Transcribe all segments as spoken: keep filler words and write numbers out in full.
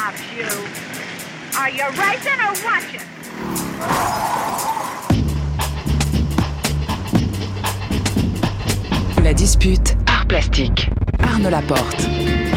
cops, you. Are you racing or watching? La dispute, art plastique. Arnaud Laporte.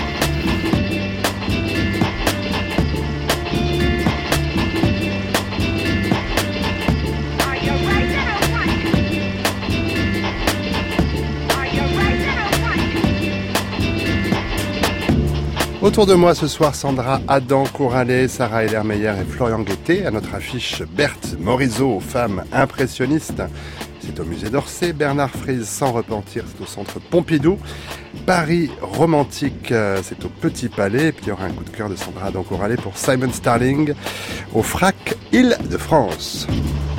Autour de moi ce soir, Sandra Adam Couralet, Sarah Ehler-Meyer et Florian Guettet. À notre affiche, Berthe Morisot, femme impressionniste. C'est au musée d'Orsay. Bernard Fries, Sans repentir, c'est au centre Pompidou. Paris romantique, c'est au Petit Palais. Et puis il y aura un coup de cœur de Sandra Adam Couralet pour Simon Starling au Frac Île-de-France.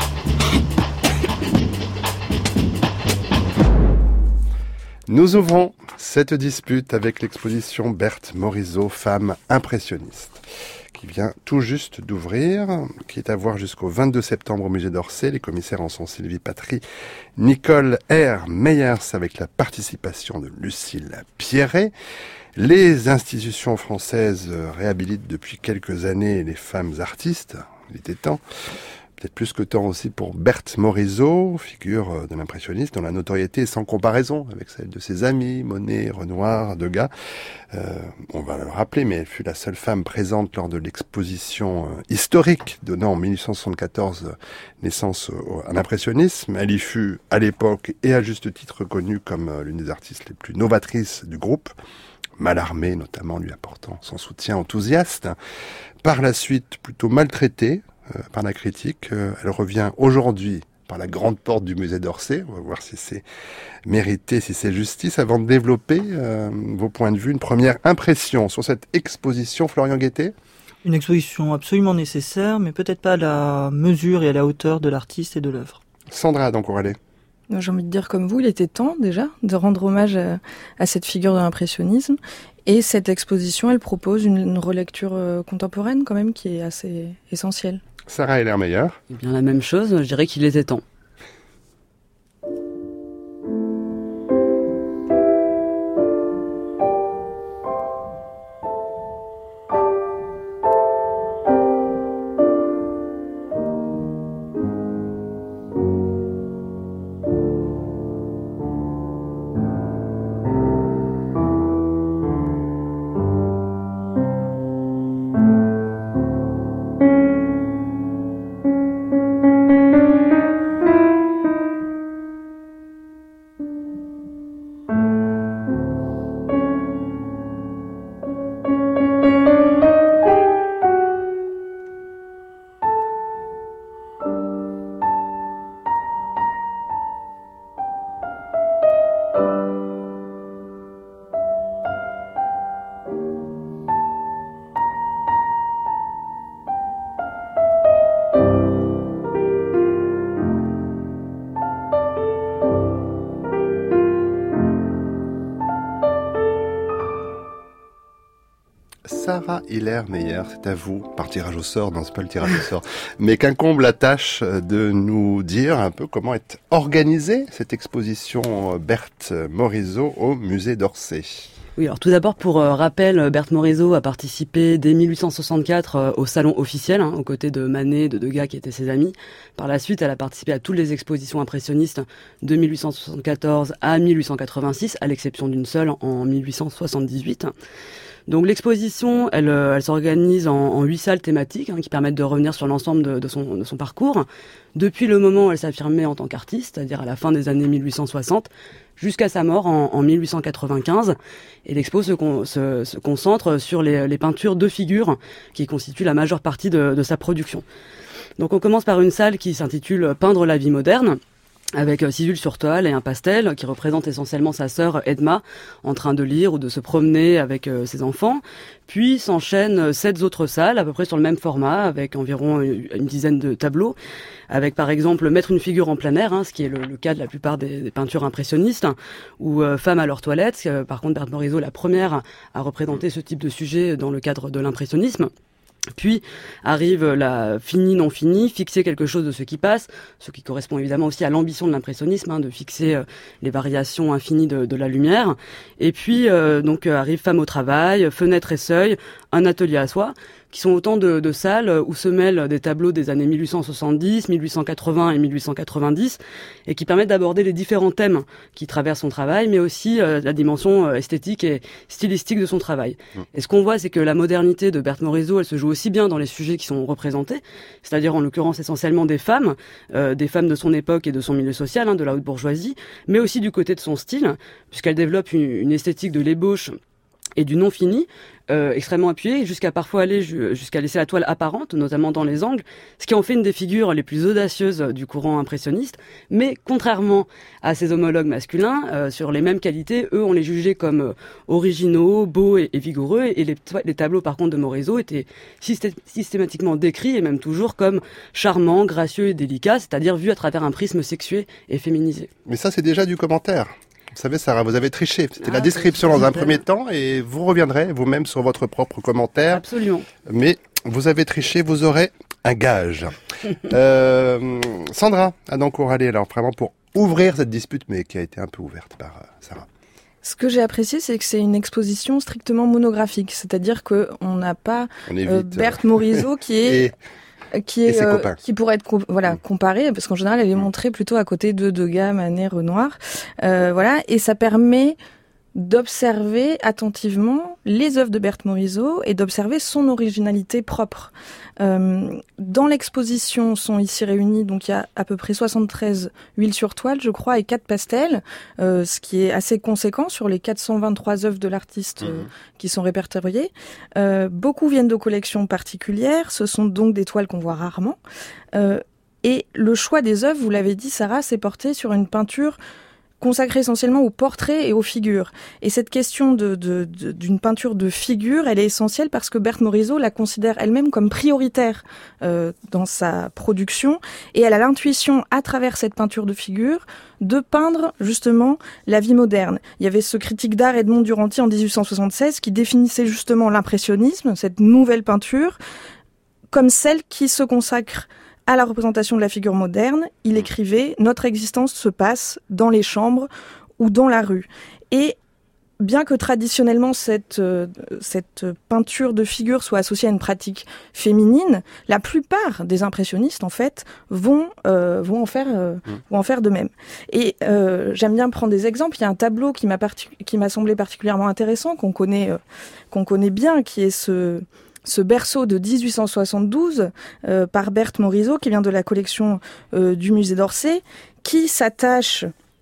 Nous ouvrons cette dispute avec l'exposition Berthe Morisot, femme impressionniste, qui vient tout juste d'ouvrir, qui est à voir jusqu'au vingt-deux septembre au musée d'Orsay. Les commissaires en sont Sylvie Patry, Nicole R. Meyers, avec la participation de Lucille Pierret. Les institutions françaises réhabilitent depuis quelques années les femmes artistes. Il était temps. Peut-être plus que temps aussi pour Berthe Morisot, figure de l'impressionniste dont la notoriété est sans comparaison avec celle de ses amis, Monet, Renoir, Degas. Euh, on va le rappeler, mais elle fut la seule femme présente lors de l'exposition euh, historique donnant en dix-huit cent soixante-quatorze naissance au, à l'impressionnisme. Elle y fut à l'époque et à juste titre reconnue comme euh, l'une des artistes les plus novatrices du groupe. Mallarmé notamment lui apportant son soutien enthousiaste. Par la suite plutôt maltraitée Euh, par la critique. Euh, elle revient aujourd'hui par la grande porte du musée d'Orsay. On va voir si c'est mérité, si c'est justice. Avant de développer euh, vos points de vue, une première impression sur cette exposition, Florian Guettet. Une exposition absolument nécessaire, mais peut-être pas à la mesure et à la hauteur de l'artiste et de l'œuvre. Sandra Adam Couralet. J'ai envie de dire comme vous, il était temps déjà de rendre hommage à, à cette figure de l'impressionnisme. Et cette exposition, elle propose une, une relecture euh, contemporaine quand même qui est assez essentielle. Sarah Ehler-Meyer. Eh bien la même chose, je dirais qu'il était temps. Sarah Ehler-Meyer, c'est à vous, par tirage au sort, non c'est pas le tirage au sort, mais qu'incombe la tâche de nous dire un peu comment est organisée cette exposition Berthe Morisot au musée d'Orsay. Oui, alors tout d'abord, pour euh, rappel, Berthe Morisot a participé dès dix-huit cent soixante-quatre euh, au salon officiel, hein, aux côtés de Manet, de Degas qui étaient ses amis. Par la suite, elle a participé à toutes les expositions impressionnistes de dix-huit cent soixante-quatorze à dix-huit cent quatre-vingt-six, à l'exception d'une seule en dix-huit cent soixante-dix-huit. Donc l'exposition, elle, elle s'organise en, en huit salles thématiques hein, qui permettent de revenir sur l'ensemble de, de, son, de son parcours. Depuis le moment où elle s'affirmait en tant qu'artiste, c'est-à-dire à la fin des années dix-huit cent soixante, jusqu'à sa mort en, en dix-huit cent quatre-vingt-quinze. Et l'expo se, con, se, se concentre sur les, les peintures de figures qui constituent la majeure partie de, de sa production. Donc on commence par une salle qui s'intitule « Peindre la vie moderne », avec six huiles sur toile et un pastel qui représente essentiellement sa sœur Edma en train de lire ou de se promener avec euh, ses enfants. Puis s'enchaînent sept autres salles à peu près sur le même format avec environ une dizaine de tableaux, avec par exemple mettre une figure en plein air, hein, ce qui est le, le cas de la plupart des, des peintures impressionnistes, ou euh, femmes à leur toilette. Euh, par contre, Berthe Morisot, la première à représenter ce type de sujet dans le cadre de l'impressionnisme. Puis arrive la finie non finie, fixer quelque chose de ce qui passe, ce qui correspond évidemment aussi à l'ambition de l'impressionnisme, hein, de fixer euh, les variations infinies de, de la lumière. Et puis euh, donc euh, arrive Femme au travail, Fenêtre et seuil, un atelier à soi. qui sont autant de, de salles où se mêlent des tableaux des années mille huit cent soixante-dix, mille huit cent quatre-vingts et mille huit cent quatre-vingt-dix, et qui permettent d'aborder les différents thèmes qui traversent son travail, mais aussi euh, la dimension euh, esthétique et stylistique de son travail. Mmh. Et ce qu'on voit, c'est que la modernité de Berthe Morisot, elle se joue aussi bien dans les sujets qui sont représentés, c'est-à-dire en l'occurrence essentiellement des femmes, euh, des femmes de son époque et de son milieu social, hein, de la haute bourgeoisie, mais aussi du côté de son style, puisqu'elle développe une, une esthétique de l'ébauche et du non fini, euh, extrêmement appuyée, jusqu'à parfois aller ju- jusqu'à laisser la toile apparente, notamment dans les angles, ce qui en fait une des figures les plus audacieuses du courant impressionniste. Mais contrairement à ses homologues masculins, euh, sur les mêmes qualités, eux, on les jugeait comme euh, originaux, beaux et, et vigoureux, et les, les tableaux, par contre, de Morisot étaient systé- systématiquement décrits, et même toujours comme charmants, gracieux et délicats, c'est-à-dire vus à travers un prisme sexué et féminisé. Mais ça, c'est déjà du commentaire. Vous savez, Sarah, vous avez triché. C'était ah, la description dans un premier temps et vous reviendrez vous-même sur votre propre commentaire. Absolument. Mais vous avez triché, vous aurez un gage. euh, Sandra Adancourt-Allais, alors vraiment pour ouvrir cette dispute, mais qui a été un peu ouverte par euh, Sarah. Ce que j'ai apprécié, c'est que c'est une exposition strictement monographique. C'est-à-dire qu'on n'a pas euh, Berthe Morisot qui est... Et... qui est euh, qui pourrait être co- voilà mmh. comparée, parce qu'en général elle est montrée plutôt à côté de Degas, Manet, Renoir, euh, voilà, et ça permet d'observer attentivement les œuvres de Berthe Morisot et d'observer son originalité propre. Euh, dans l'exposition sont ici réunis, donc il y a à peu près soixante-treize huiles sur toile, je crois, et quatre pastels, euh, ce qui est assez conséquent sur les quatre cent vingt-trois œuvres de l'artiste euh, mmh. qui sont répertoriées. Euh, beaucoup viennent de collections particulières, ce sont donc des toiles qu'on voit rarement. Euh, et le choix des œuvres, vous l'avez dit Sarah, s'est porté sur une peinture consacrée essentiellement aux portraits et aux figures. Et cette question de, de, de, d'une peinture de figure, elle est essentielle parce que Berthe Morisot la considère elle-même comme prioritaire euh, dans sa production, et elle a l'intuition, à travers cette peinture de figure, de peindre justement la vie moderne. Il y avait ce critique d'art Edmond Duranty en dix-huit cent soixante-seize qui définissait justement l'impressionnisme, cette nouvelle peinture, comme celle qui se consacre à la représentation de la figure moderne. Il écrivait « Notre existence se passe dans les chambres ou dans la rue ». Et bien que traditionnellement cette, euh, cette peinture de figure soit associée à une pratique féminine, la plupart des impressionnistes, en fait, vont, euh, vont, en, faire, euh, mmh. vont en faire de même. Et euh, j'aime bien prendre des exemples. Il y a un tableau qui m'a, partic- qui m'a semblé particulièrement intéressant, qu'on connaît, euh, qu'on connaît bien, qui est ce... ce berceau de dix-huit cent soixante-douze euh, par Berthe Morisot, qui vient de la collection euh, du musée d'Orsay, qui s'attache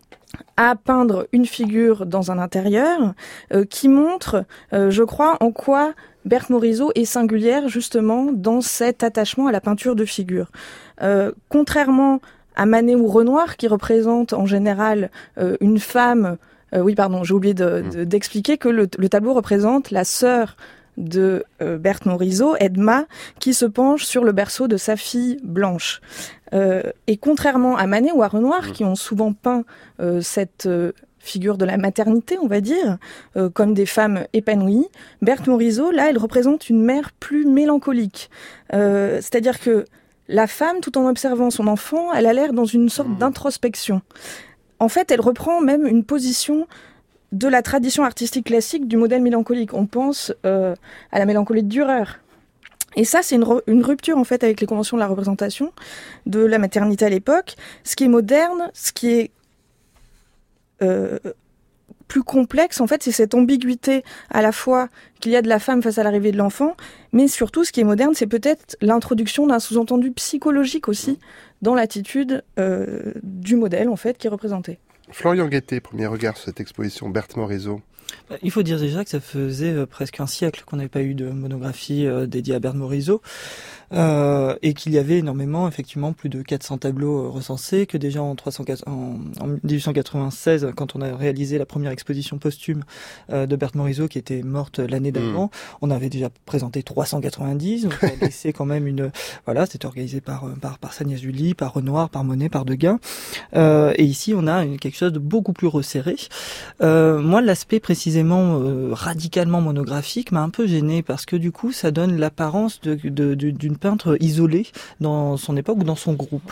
à peindre une figure dans un intérieur, euh, qui montre, euh, je crois, en quoi Berthe Morisot est singulière justement dans cet attachement à la peinture de figure. Euh, contrairement à Manet ou Renoir, qui représentent en général euh, une femme... Euh, oui, pardon, j'ai oublié de, de, d'expliquer que le, le tableau représente la sœur de euh, Berthe Morisot, Edma, qui se penche sur le berceau de sa fille Blanche. Euh, et contrairement à Manet ou à Renoir, mmh. qui ont souvent peint euh, cette euh, figure de la maternité, on va dire, euh, comme des femmes épanouies, Berthe Morisot, là, elle représente une mère plus mélancolique. Euh, c'est-à-dire que la femme, tout en observant son enfant, elle a l'air dans une sorte mmh. d'introspection. En fait, elle reprend même une position de la tradition artistique classique du modèle mélancolique. On pense euh, à la mélancolie de Dürer. Et ça, c'est une, re- une rupture en fait avec les conventions de la représentation de la maternité à l'époque. Ce qui est moderne, ce qui est euh, plus complexe, en fait, c'est cette ambiguïté à la fois qu'il y a de la femme face à l'arrivée de l'enfant, mais surtout, ce qui est moderne, c'est peut-être l'introduction d'un sous-entendu psychologique aussi dans l'attitude euh, du modèle en fait qui est représenté. Florian Guettet, premier regard sur cette exposition Berthe Morisot. Il faut dire déjà que ça faisait euh, presque un siècle qu'on n'avait pas eu de monographie euh, dédiée à Berthe Morisot, euh, et qu'il y avait énormément, effectivement, plus de quatre cents tableaux euh, recensés, que déjà en, trois cent, en, en dix-huit cent quatre-vingt-seize, quand on a réalisé la première exposition posthume euh, de Berthe Morisot, qui était morte l'année d'avant, mmh. on avait déjà présenté trois cent quatre-vingt-dix, donc on a laissé quand même une... Voilà, c'était organisé par, par, par Sagnès Julie, par Renoir, par Monet, par Degas, euh, et ici on a une, quelque chose de beaucoup plus resserré. Euh, moi, l'aspect précis précisément euh, radicalement monographique m'a un peu gêné parce que du coup ça donne l'apparence de, de, de, d'une peintre isolée dans son époque ou dans son groupe.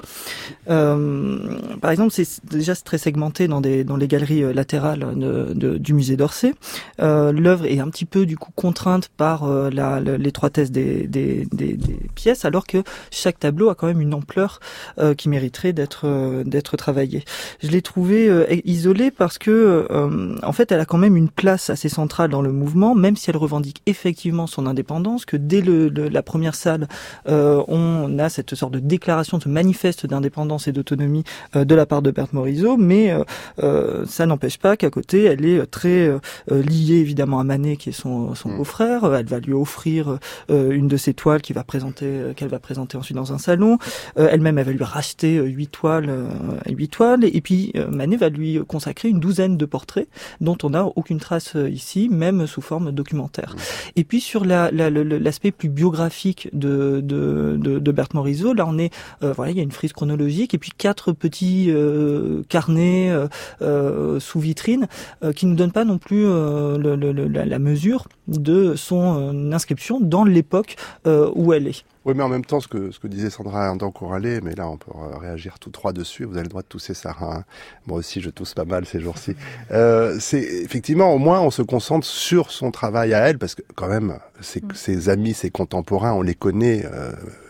Euh, par exemple, c'est déjà très segmenté dans, des, dans les galeries latérales de, de, du musée d'Orsay. Euh, l'œuvre est un petit peu du coup contrainte par euh, la, l'étroitesse des, des, des, des pièces, alors que chaque tableau a quand même une ampleur euh, qui mériterait d'être euh, d'être travaillée. Je l'ai trouvée euh, isolée parce que euh, en fait elle a quand même une place assez centrale dans le mouvement, même si elle revendique effectivement son indépendance, que dès le, le, la première salle euh, on a cette sorte de déclaration, de manifeste d'indépendance et d'autonomie euh, de la part de Berthe Morisot, mais euh, euh, ça n'empêche pas qu'à côté elle est très euh, liée évidemment à Manet qui est son, son beau-frère. Elle va lui offrir euh, une de ses toiles qu'il va présenter, euh, qu'elle va présenter ensuite dans un salon. Euh, elle-même elle va lui racheter euh, huit toiles, euh, huit toiles, et puis euh, Manet va lui consacrer une douzaine de portraits dont on n'a aucune trace euh, ici, même sous forme documentaire. Et puis sur la, la, la, l'aspect plus biographique de, de, de, de Berthe Morisot, là on est, euh, voilà, il y a une frise chronologique et puis quatre petits euh, carnets euh, euh, sous vitrine euh, qui nous donnent pas non plus euh, le, le, la, la mesure de son euh, inscription dans l'époque euh, où elle est. Oui, mais en même temps, ce que, ce que disait Sandra Andan-Corralé, mais là, on peut réagir tous trois dessus. Vous avez le droit de tousser, Sarah. Hein. Moi aussi, je tousse pas mal ces jours-ci. Euh, c'est effectivement, au moins, on se concentre sur son travail à elle, parce que quand même, ses, mmh. ses amis, ses contemporains, on les connaît. Euh,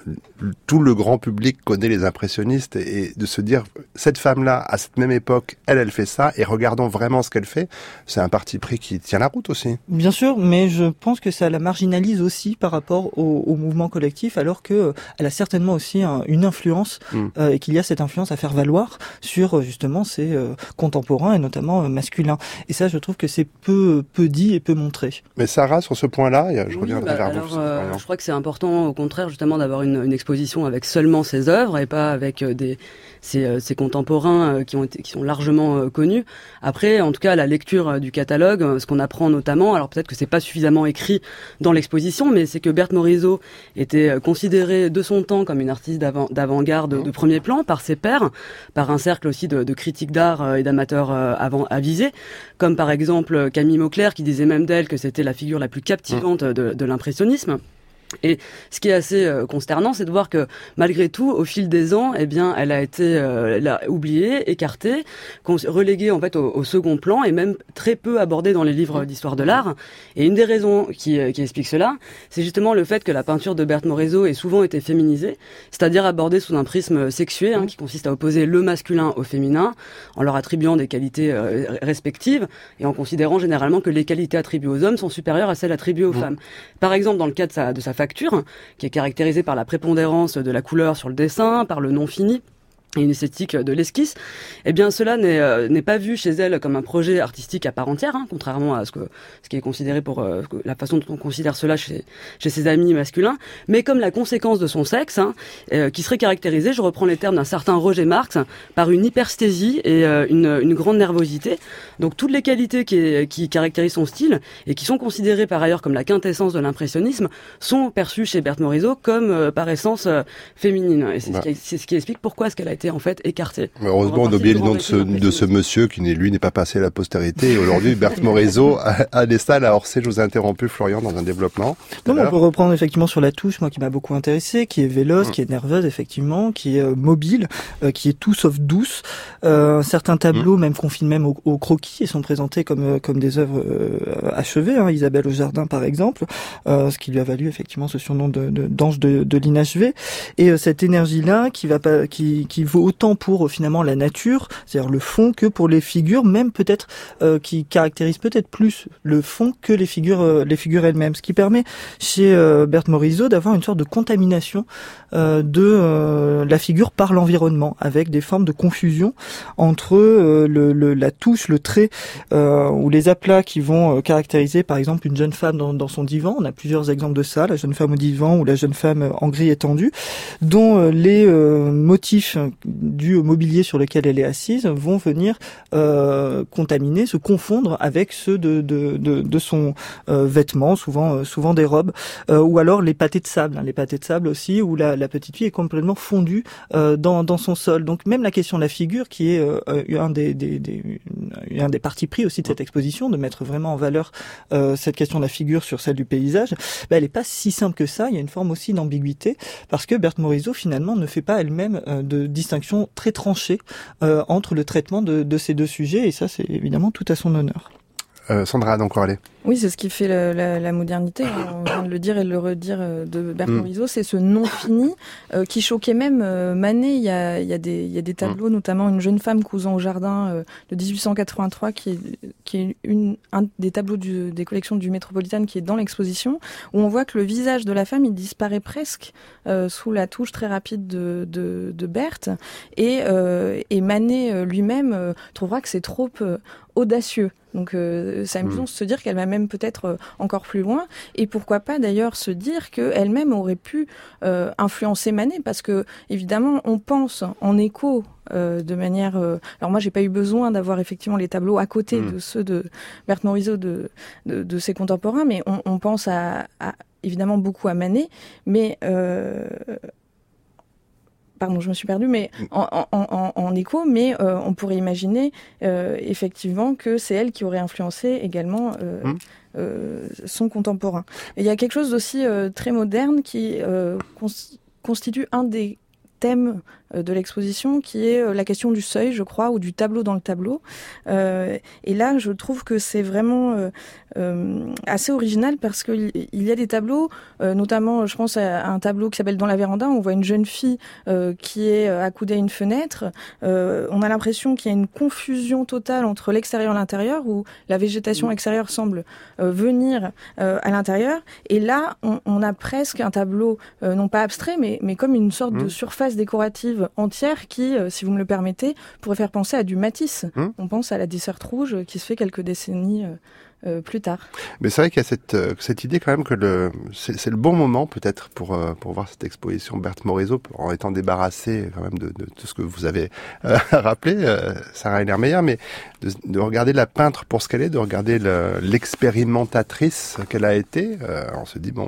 tout le grand public connaît les impressionnistes, et, et de se dire, cette femme-là, à cette même époque, elle, elle fait ça, et regardons vraiment ce qu'elle fait, c'est un parti pris qui tient la route aussi. Bien sûr, mais je pense que ça la marginalise aussi par rapport au, au mouvement collectif, alors que euh, elle a certainement aussi un, une influence mmh. euh, et qu'il y a cette influence à faire valoir sur justement ses euh, contemporains et notamment euh, masculins. Et ça, je trouve que c'est peu peu dit et peu montré. Mais Sarah, sur ce point-là, je oui, reviendrai bah, vers alors, vous. Euh, je crois que c'est important, au contraire, justement, d'avoir une, une exposition avec seulement ses œuvres et pas avec euh, des ses, euh, ses contemporains euh, qui ont été, qui sont largement euh, connus. Après, en tout cas, la lecture euh, du catalogue, euh, ce qu'on apprend notamment, alors peut-être que c'est pas suffisamment écrit dans l'exposition, mais c'est que Berthe Morisot était euh, considérée de son temps comme une artiste d'avant, d'avant-garde de premier plan par ses pairs, par un cercle aussi de, de critiques d'art euh, et d'amateurs euh, avant avisés, comme par exemple Camille Mauclerc qui disait même d'elle que c'était la figure la plus captivante de, de l'impressionnisme. Et ce qui est assez euh, consternant, c'est de voir que malgré tout, au fil des ans, eh bien, elle a été euh, elle a oubliée, écartée, reléguée en fait au, au second plan et même très peu abordée dans les livres d'histoire de l'art. Et une des raisons qui, qui explique cela, c'est justement le fait que la peinture de Berthe Morisot ait souvent été féminisée, c'est-à-dire abordée sous un prisme sexué, hein, qui consiste à opposer le masculin au féminin, en leur attribuant des qualités euh, respectives et en considérant généralement que les qualités attribuées aux hommes sont supérieures à celles attribuées aux mmh. femmes. Par exemple, dans le cas de sa, de sa facture, qui est caractérisée par la prépondérance de la couleur sur le dessin, par le non fini et une esthétique de l'esquisse, eh bien cela n'est euh, n'est pas vu chez elle comme un projet artistique à part entière, hein, contrairement à ce que ce qui est considéré pour euh, la façon dont on considère cela chez chez ses amis masculins, mais comme la conséquence de son sexe, hein, euh, qui serait caractérisé, je reprends les termes d'un certain Roger Marx, par une hypersthésie et euh, une une grande nervosité. Donc toutes les qualités qui qui caractérisent son style et qui sont considérées par ailleurs comme la quintessence de l'impressionnisme sont perçues chez Berthe Morisot comme euh, par essence euh, féminine. Et c'est, bah. ce qui, c'est ce qui explique pourquoi est-ce qu'elle a été en fait écarté. Mais heureusement, on a oublié le nom de ce, de ce monsieur qui n'est lui n'est pas passé à la postérité. Et aujourd'hui, Berthe Morisot a, a des salles à Orsay. Je vous ai interrompu, Florian, dans un développement. Non, on peut reprendre effectivement sur la touche, moi qui m'a beaucoup intéressé, qui est véloce, mmh. qui est nerveuse effectivement, qui est euh, mobile, euh, qui est tout sauf douce. Euh, certains tableaux, mmh. même confinent même au, au croquis, et sont présentés comme euh, comme des œuvres euh, achevées. Hein, Isabelle au jardin par exemple, euh, ce qui lui a valu effectivement ce surnom de, de d'ange de, de l'inachevé. Et euh, cette énergie-là qui va pas, qui qui vaut autant pour euh, finalement la nature, c'est-à-dire le fond, que pour les figures, même peut-être euh, qui caractérise peut-être plus le fond que les figures euh, les figures elles-mêmes, ce qui permet chez euh, Berthe Morisot d'avoir une sorte de contamination euh, de euh, la figure par l'environnement, avec des formes de confusion entre euh, le, le, la touche, le trait euh, ou les aplats qui vont euh, caractériser par exemple une jeune femme dans, dans son divan. On a plusieurs exemples de ça, la jeune femme au divan ou la jeune femme en gris étendu, dont euh, les euh, motifs dus au mobilier sur lequel elle est assise, vont venir euh, contaminer, se confondre avec ceux de, de, de, de son euh, vêtement, souvent, euh, souvent des robes, euh, ou alors les pâtés de sable, hein, les pâtés de sable aussi, où la, la petite fille est complètement fondue euh, dans, dans son sol. Donc même la question de la figure, qui est euh, un des, des, des, un des partis pris aussi de cette exposition, de mettre vraiment en valeur euh, cette question de la figure sur celle du paysage, ben, elle n'est pas si simple que ça. Il y a une forme aussi d'ambiguïté, parce que Berthe Morisot finalement ne fait pas elle-même euh, de distinction très tranchée euh, entre le traitement de, de ces deux sujets, et ça c'est évidemment tout à son honneur. Euh, Sandra, donc Corley. Oui, c'est ce qui fait la, la, la modernité, on vient de le dire et de le redire de Berthe Morisot, mm. c'est ce non fini euh, qui choquait même euh, Manet. Il y a, il y a des, il y a des tableaux, mm. notamment Une jeune femme cousant au jardin euh, de dix-huit cent quatre-vingt-trois, qui est, qui est une, un des tableaux du, des collections du Métropolitain qui est dans l'exposition, où on voit que le visage de la femme, il disparaît presque euh, sous la touche très rapide de, de, de Berthe, et, euh, et Manet lui-même euh, trouvera que c'est trop euh, audacieux. Donc euh, c'est amusant mmh. de se dire qu'elle va même peut-être euh, encore plus loin, et pourquoi pas d'ailleurs se dire qu'elle-même aurait pu euh, influencer Manet, parce que évidemment on pense en écho euh, de manière... Euh, alors moi j'ai pas eu besoin d'avoir effectivement les tableaux à côté mmh. de ceux de Berthe Morisot, de, de, de ses contemporains, mais on, on pense à, à, évidemment beaucoup à Manet, mais... Euh, Pardon, je me suis perdue, mais en, en, en, en écho, mais euh, on pourrait imaginer euh, effectivement que c'est elle qui aurait influencé également euh, mmh. euh, son contemporain. Et il y a quelque chose d'aussi euh, très moderne qui euh, cons- constitue un des thèmes de l'exposition, qui est la question du seuil, je crois, ou du tableau dans le tableau. Euh, et là, je trouve que c'est vraiment euh, euh, assez original, parce qu'il y a des tableaux, euh, notamment, je pense à un tableau qui s'appelle Dans la véranda, où on voit une jeune fille euh, qui est accoudée à une fenêtre. Euh, on a l'impression qu'il y a une confusion totale entre l'extérieur et l'intérieur, où la végétation extérieure semble euh, venir euh, à l'intérieur. Et là, on, on a presque un tableau, euh, non pas abstrait, mais, mais comme une sorte mmh. de surface décorative entière qui, euh, si vous me le permettez, pourrait faire penser à du Matisse. Hum. On pense à la Desserte rouge qui se fait quelques décennies euh, euh, plus tard. Mais c'est vrai qu'il y a cette, euh, cette idée quand même que le, c'est, c'est le bon moment peut-être pour, euh, pour voir cette exposition Berthe Morisot, en étant débarrassé quand même de, de tout ce que vous avez euh, rappelé, euh, Sarah Hellermeyer, mais de, de regarder la peintre pour ce qu'elle est, de regarder le, l'expérimentatrice qu'elle a été. Euh, on se dit, bon...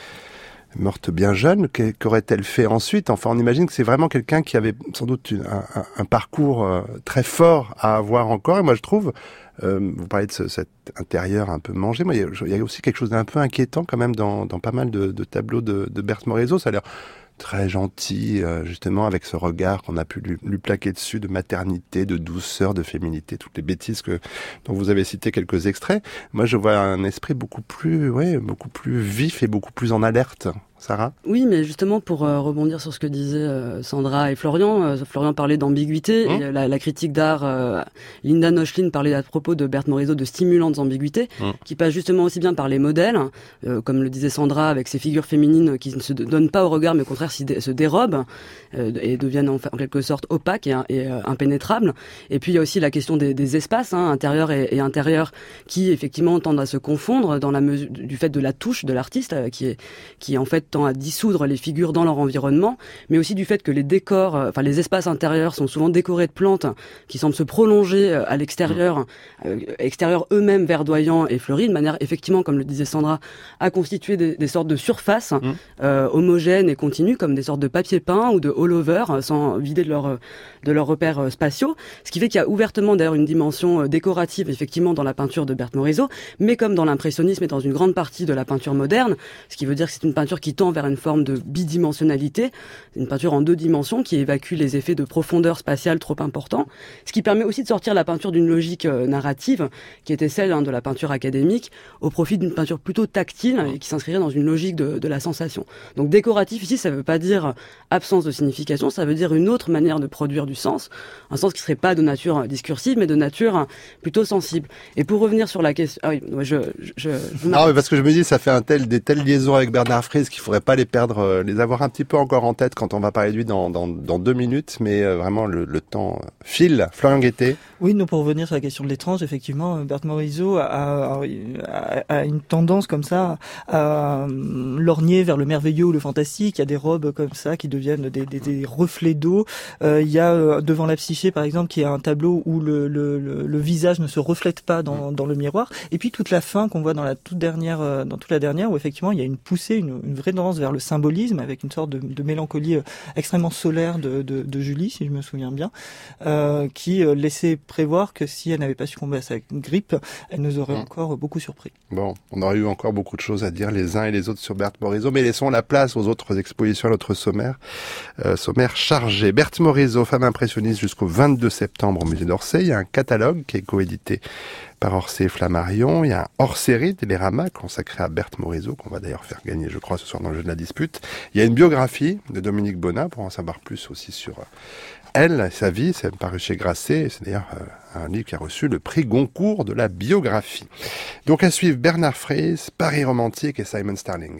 morte bien jeune, qu'aurait-elle fait ensuite? Enfin, on imagine que c'est vraiment quelqu'un qui avait sans doute une, un, un parcours euh, très fort à avoir encore. Et moi, je trouve, euh, vous parlez de ce, cet intérieur un peu mangé, moi, il y, a, il y a aussi quelque chose d'un peu inquiétant quand même dans, dans pas mal de, de tableaux de, de Berthe Morisot. Ça a l'air très gentil, euh, justement, avec ce regard qu'on a pu lui, lui plaquer dessus, de maternité, de douceur, de féminité, toutes les bêtises que dont vous avez cité quelques extraits. Moi, je vois un esprit beaucoup plus, ouais, beaucoup plus vif et beaucoup plus en alerte. Sarah ? Oui, mais justement, pour euh, rebondir sur ce que disaient euh, Sandra et Florian, euh, Florian parlait d'ambiguïté, mmh. et la, la critique d'art, euh, Linda Nochlin parlait à propos de Berthe Morisot de stimulantes ambiguïtés, mmh. qui passent justement aussi bien par les modèles, euh, comme le disait Sandra, avec ces figures féminines qui ne se donnent pas au regard, mais au contraire se dérobent, euh, et deviennent en, en quelque sorte opaques et, et euh, impénétrables. Et puis il y a aussi la question des, des espaces, hein, intérieurs et, et intérieurs, qui effectivement tendent à se confondre dans la mesure du fait de la touche de l'artiste, euh, qui est, qui en fait tend à dissoudre les figures dans leur environnement, mais aussi du fait que les décors, euh, enfin les espaces intérieurs sont souvent décorés de plantes qui semblent se prolonger euh, à l'extérieur, euh, extérieurs eux-mêmes verdoyants et fleuris, de manière effectivement, comme le disait Sandra, à constituer des, des sortes de surfaces mmh. euh, homogènes et continues, comme des sortes de papier peint ou de all-over, euh, sans vider de leur de leurs repères euh, spatiaux. Ce qui fait qu'il y a ouvertement d'ailleurs une dimension euh, décorative effectivement dans la peinture de Berthe Morisot, mais comme dans l'impressionnisme et dans une grande partie de la peinture moderne, ce qui veut dire que c'est une peinture qui tend vers une forme de bidimensionnalité, une peinture en deux dimensions qui évacue les effets de profondeur spatiale trop importants, ce qui permet aussi de sortir la peinture d'une logique euh, narrative qui était celle hein, de la peinture académique au profit d'une peinture plutôt tactile et qui s'inscrirait dans une logique de, de la sensation. Donc décoratif ici, ça ne veut pas dire absence de signification, ça veut dire une autre manière de produire du sens, un sens qui ne serait pas de nature discursive mais de nature plutôt sensible. Et pour revenir sur la question... Ah oui, je... je, je, je non, mais parce que je me dis, ça fait un tel, des telles liaisons avec Bernard Friese qu'il faudrait pas les perdre, les avoir un petit peu encore en tête quand on va parler de lui dans, dans, dans deux minutes, mais vraiment le, le temps file. Florian Guettet. Oui, nous pour revenir sur la question de l'étrange, effectivement, Berthe Morisot a, a, a, a une tendance comme ça à lorgner vers le merveilleux ou le fantastique. Il y a des robes comme ça qui deviennent des, des, des reflets d'eau. Euh, il y a euh, devant la Psyché, par exemple, qui a un tableau où le, le, le, le visage ne se reflète pas dans, dans le miroir. Et puis toute la fin qu'on voit dans la toute dernière, euh, dans toute la dernière, où effectivement il y a une poussée, une, une vraie tendance vers le symbolisme, avec une sorte de, de mélancolie extrêmement solaire de, de, de Julie, si je me souviens bien, euh, qui euh, laissait prévoir que si elle n'avait pas succombé à sa grippe, elle nous aurait mmh. encore beaucoup surpris. Bon, on aurait eu encore beaucoup de choses à dire les uns et les autres sur Berthe Morisot, mais laissons la place aux autres expositions à notre sommaire. Euh, sommaire chargé. Berthe Morisot, femme impressionniste jusqu'au vingt-deux septembre au musée d'Orsay. Il y a un catalogue qui est coédité par Orsay et Flammarion. Il y a un hors-série Télérama consacré à Berthe Morisot, qu'on va d'ailleurs faire gagner, je crois, ce soir dans le jeu de la dispute. Il y a une biographie de Dominique Bonnat pour en savoir plus aussi sur elle, sa vie. C'est paru chez Grasset. C'est d'ailleurs euh, un livre qui a reçu le prix Goncourt de la biographie. Donc à suivre Bernard Fraisse, Paris romantique et Simon Starling.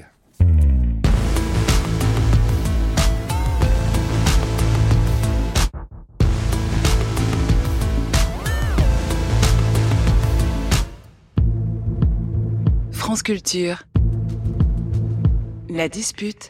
France Culture. La dispute.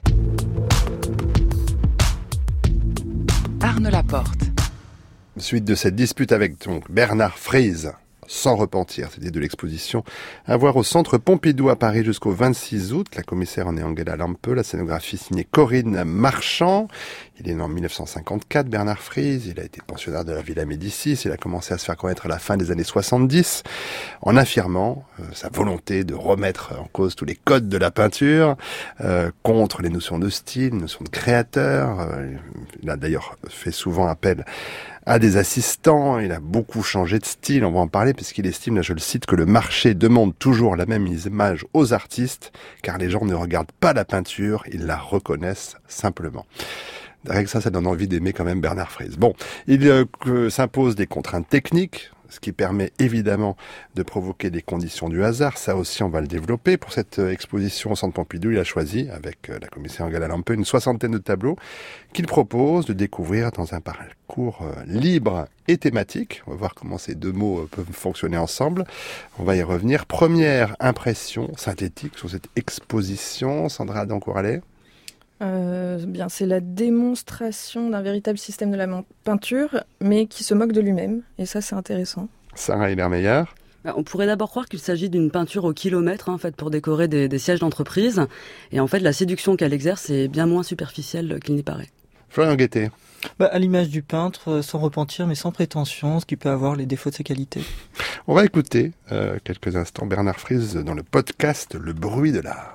Arnaud Laporte. Suite de cette dispute avec donc Bernard Fraisse, Sans repentir, c'était de l'exposition à voir au Centre Pompidou à Paris jusqu'au vingt-six août. La commissaire en est Angela Lampe, la scénographie signée Corinne Marchand. Il est né en mille neuf cent cinquante-quatre, Bernard Fraisse. Il a été pensionnaire de la Villa Médicis. Il a commencé à se faire connaître à la fin des années soixante-dix en affirmant euh, sa volonté de remettre en cause tous les codes de la peinture, euh, contre les notions de style, notions de créateur. Euh, il a d'ailleurs fait souvent appel à des assistants. Il a beaucoup changé de style, on va en parler, puisqu'il estime, là je le cite, que le marché demande toujours la même image aux artistes, car les gens ne regardent pas la peinture, ils la reconnaissent simplement. Rien que ça, ça donne envie d'aimer quand même Bernard Fraisse. Bon, il euh, s'impose des contraintes techniques, ce qui permet évidemment de provoquer des conditions du hasard. Ça aussi, on va le développer. Pour cette exposition au Centre Pompidou, il a choisi, avec la commissaire Angela Lampe, une soixantaine de tableaux qu'il propose de découvrir dans un parcours libre et thématique. On va voir comment ces deux mots peuvent fonctionner ensemble. On va y revenir. Première impression synthétique sur cette exposition. Sandra Dancouralet. Euh, bien, c'est la démonstration d'un véritable système de la peinture, mais qui se moque de lui-même. Et ça, c'est intéressant. Sarah Hiller-Meyer. On pourrait d'abord croire qu'il s'agit d'une peinture au kilomètre, hein, faite pour décorer des, des sièges d'entreprise. Et en fait, la séduction qu'elle exerce est bien moins superficielle qu'il n'y paraît. Florian Guettet. Bah, à l'image du peintre, sans repentir mais sans prétention, ce qui peut avoir les défauts de ses qualités. On va écouter euh, quelques instants Bernard Fraisse dans le podcast Le bruit de l'art.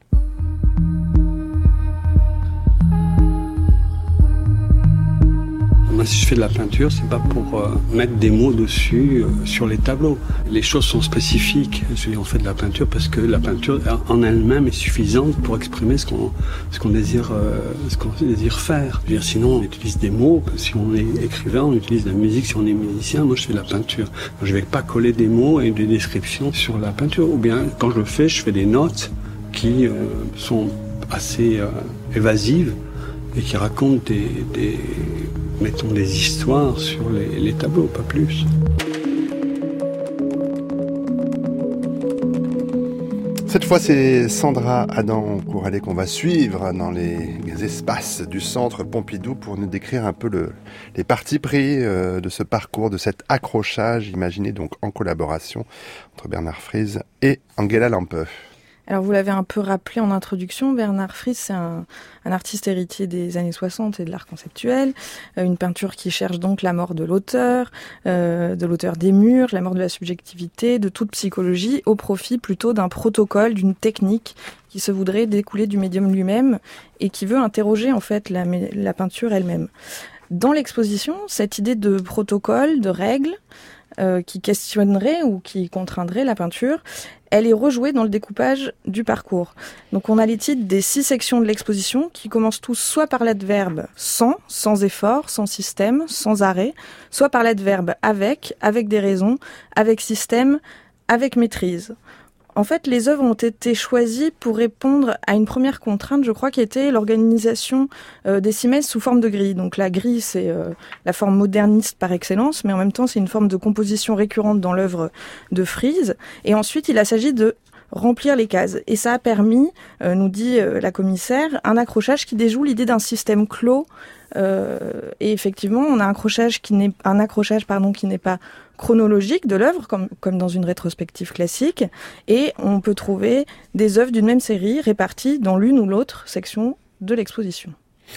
Moi, si je fais de la peinture, c'est pas pour euh, mettre des mots dessus euh, sur les tableaux. Les choses sont spécifiques. Je veux dire, on fait de la peinture parce que la peinture en elle-même est suffisante pour exprimer ce qu'on ce qu'on désire euh, ce qu'on désire faire. Je veux dire, sinon on utilise des mots. Si on est écrivain, on utilise de la musique. Si on est musicien, moi je fais de la peinture. Je vais pas coller des mots et des descriptions sur la peinture. Ou bien quand je le fais, je fais des notes qui euh, sont assez euh, évasives et qui racontent des, des mettons des histoires sur les, les tableaux, pas plus. Cette fois, c'est Sandra Dancouralet qu'on va suivre dans les espaces du Centre Pompidou pour nous décrire un peu le, les partis pris euh, de ce parcours, de cet accrochage imaginé donc en collaboration entre Bernard Fraisse et Angela Lampe. Alors vous l'avez un peu rappelé en introduction, Bernard Fraisse, c'est un, un artiste héritier des années soixante et de l'art conceptuel, euh, une peinture qui cherche donc la mort de l'auteur, euh, de l'auteur des murs, la mort de la subjectivité, de toute psychologie, au profit plutôt d'un protocole, d'une technique qui se voudrait découler du médium lui-même et qui veut interroger en fait la, la peinture elle-même. Dans l'exposition, cette idée de protocole, de règles, Euh, qui questionnerait ou qui contraindrait la peinture, elle est rejouée dans le découpage du parcours. Donc on a les titres des six sections de l'exposition qui commencent tous soit par l'adverbe sans, sans effort, sans système, sans arrêt, soit par l'adverbe avec, avec des raisons, avec système, avec maîtrise. En fait, les œuvres ont été choisies pour répondre à une première contrainte, je crois, qui était l'organisation euh, des simèses sous forme de grille. Donc la grille, c'est euh, la forme moderniste par excellence, mais en même temps, c'est une forme de composition récurrente dans l'œuvre de Frieze. Et ensuite, il s'agit de remplir les cases. Et ça a permis, euh, nous dit euh, la commissaire, un accrochage qui déjoue l'idée d'un système clos. Euh, et effectivement, on a un accrochage qui n'est, un accrochage, pardon, qui n'est pas chronologique de l'œuvre, comme, comme dans une rétrospective classique. Et on peut trouver des œuvres d'une même série réparties dans l'une ou l'autre section de l'exposition.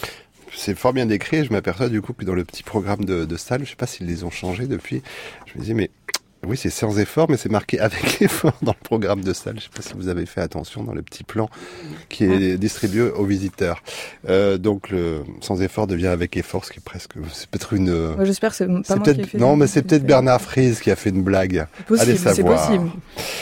C'est fort bien décrit. Je m'aperçois du coup que dans le petit programme de, de salle, je ne sais pas s'ils les ont changés depuis, je me disais, mais oui, c'est sans effort, mais c'est marqué avec effort dans le programme de salle. Je ne sais pas si vous avez fait attention dans le petit plan qui est distribué aux visiteurs. Euh, donc, le sans effort devient avec effort, ce qui est presque, c'est peut-être une. Ouais, j'espère que c'est pas c'est moi peut-être, qui ai fait. Non, mais c'est peut-être Bernard Frieze qui a fait une blague. Possible, Allez savoir. c'est possible.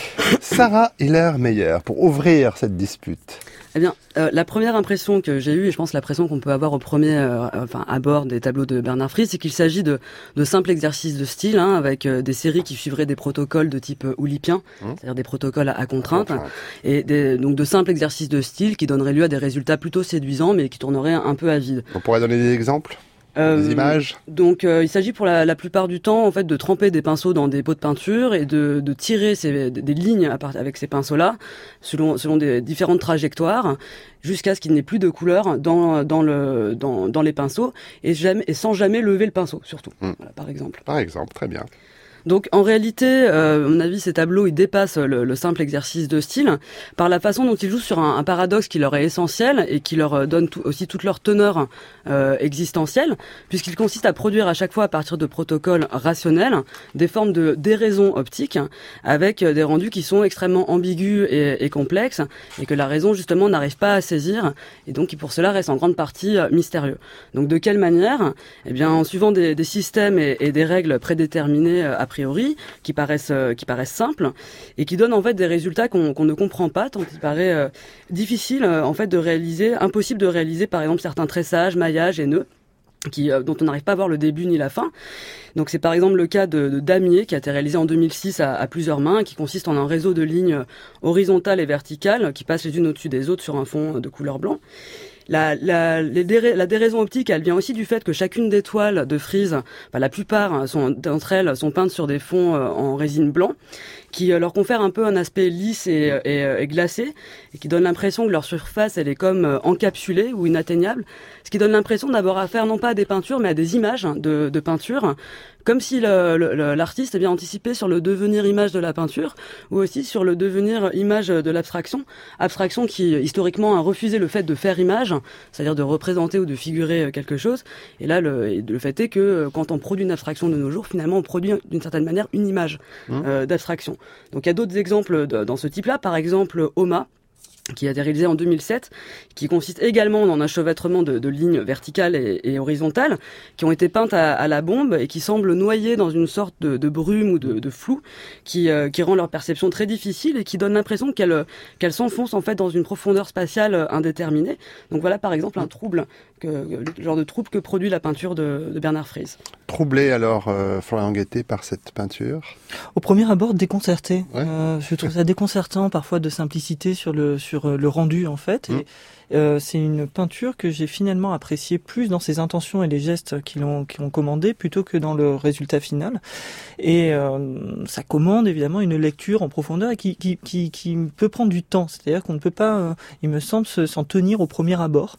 Sarah Hiller-Meyer, pour ouvrir cette dispute. Eh bien, euh, la première impression que j'ai eue, et je pense l'impression qu'on peut avoir au premier, euh, enfin, abord des tableaux de Bernard Frieze, c'est qu'il s'agit de, de simples exercices de style, hein, avec euh, des séries qui suivraient des protocoles de type euh, oulipien, mmh. c'est-à-dire des protocoles à, à contrainte, contrainte. et des, donc de simples exercices de style qui donneraient lieu à des résultats plutôt séduisants, mais qui tourneraient un peu à vide. On pourrait donner des exemples ? Euh, des images. Donc, euh, il s'agit pour la, la plupart du temps, en fait, de tremper des pinceaux dans des pots de peinture et de, de tirer ces, des lignes à part, avec ces pinceaux-là, selon, selon des différentes trajectoires, jusqu'à ce qu'il n'ait plus de couleur dans, dans, le, dans, dans les pinceaux, et, jamais, et sans jamais lever le pinceau, surtout, mmh. voilà, par exemple. Par exemple, très bien. Donc en réalité, euh, à mon avis, ces tableaux, ils dépassent le, le simple exercice de style par la façon dont ils jouent sur un, un paradoxe qui leur est essentiel et qui leur donne tout, aussi toute leur teneur euh, existentielle, puisqu'il consiste à produire à chaque fois à partir de protocoles rationnels des formes de déraison optique avec des rendus qui sont extrêmement ambigus et, et complexes et que la raison justement n'arrive pas à saisir et donc qui pour cela reste en grande partie mystérieux. Donc de quelle manière ? Eh bien en suivant des, des systèmes et, et des règles prédéterminées à priori, qui paraissent, euh, qui paraissent simples, et qui donnent en fait des résultats qu'on, qu'on ne comprend pas, tant il paraît euh, difficile euh, en fait de réaliser, impossible de réaliser par exemple certains tressages, maillages et nœuds, qui, euh, dont on n'arrive pas à voir le début ni la fin. Donc c'est par exemple le cas de, de Damier, qui a été réalisé en deux mille six à, à plusieurs mains, qui consiste en un réseau de lignes horizontales et verticales qui passent les unes au-dessus des autres sur un fond de couleur blanc. La, la, les déré, la déraison optique, elle vient aussi du fait que chacune des toiles de Frieze, enfin, la plupart sont, d'entre elles sont peintes sur des fonds euh, en résine blanc, qui euh, leur confère un peu un aspect lisse et, et, et glacé, et qui donne l'impression que leur surface, elle est comme euh, encapsulée ou inatteignable, ce qui donne l'impression d'avoir affaire non pas à des peintures, mais à des images de, de peinture, comme si le, le, l'artiste est bien anticipé sur le devenir image de la peinture, ou aussi sur le devenir image de l'abstraction, abstraction qui historiquement a refusé le fait de faire image, c'est-à-dire de représenter ou de figurer quelque chose. Et là, le, le fait est que quand on produit une abstraction de nos jours, finalement, on produit d'une certaine manière une image mmh. euh, d'abstraction. Donc il y a d'autres exemples de, dans ce type-là, par exemple Oma, qui a été réalisé en deux mille sept, qui consiste également en un enchevêtrement de, de lignes verticales et, et horizontales, qui ont été peintes à, à la bombe et qui semblent noyées dans une sorte de, de brume ou de, de flou, qui, euh, qui rend leur perception très difficile et qui donne l'impression qu'elles, qu'elles s'enfoncent en fait dans une profondeur spatiale indéterminée. Donc voilà par exemple un trouble, que, le genre de trouble que produit la peinture de, de Bernard Frieze. Troublé alors, euh, Florian Guettet, par cette peinture ? Au premier abord, déconcerté. Ouais. Euh, je trouve ça déconcertant parfois de simplicité sur le sur le rendu en fait. Mmh. Et, euh, c'est une peinture que j'ai finalement appréciée plus dans ses intentions et les gestes qui l'ont qui ont commandé plutôt que dans le résultat final. Et euh, ça commande évidemment une lecture en profondeur et qui qui qui, qui peut prendre du temps. C'est-à-dire qu'on ne peut pas, euh, il me semble, s'en tenir au premier abord.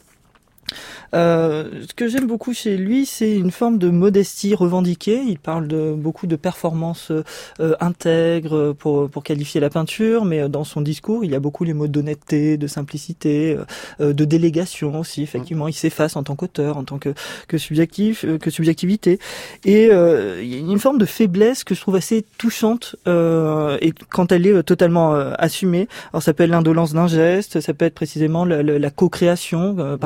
Euh, ce que j'aime beaucoup chez lui, c'est une forme de modestie revendiquée. Il parle de beaucoup de performances euh, intègres pour pour qualifier la peinture, mais dans son discours, il y a beaucoup les mots d'honnêteté, de simplicité, euh, de délégation aussi. Effectivement, il s'efface en tant qu'auteur, en tant que que subjectif, euh, que subjectivité, et euh, il y a une forme de faiblesse que je trouve assez touchante euh, et quand elle est totalement euh, assumée. Alors ça peut être l'indolence d'un geste, ça peut être précisément la, la, la co-création, euh, par exemple rassembler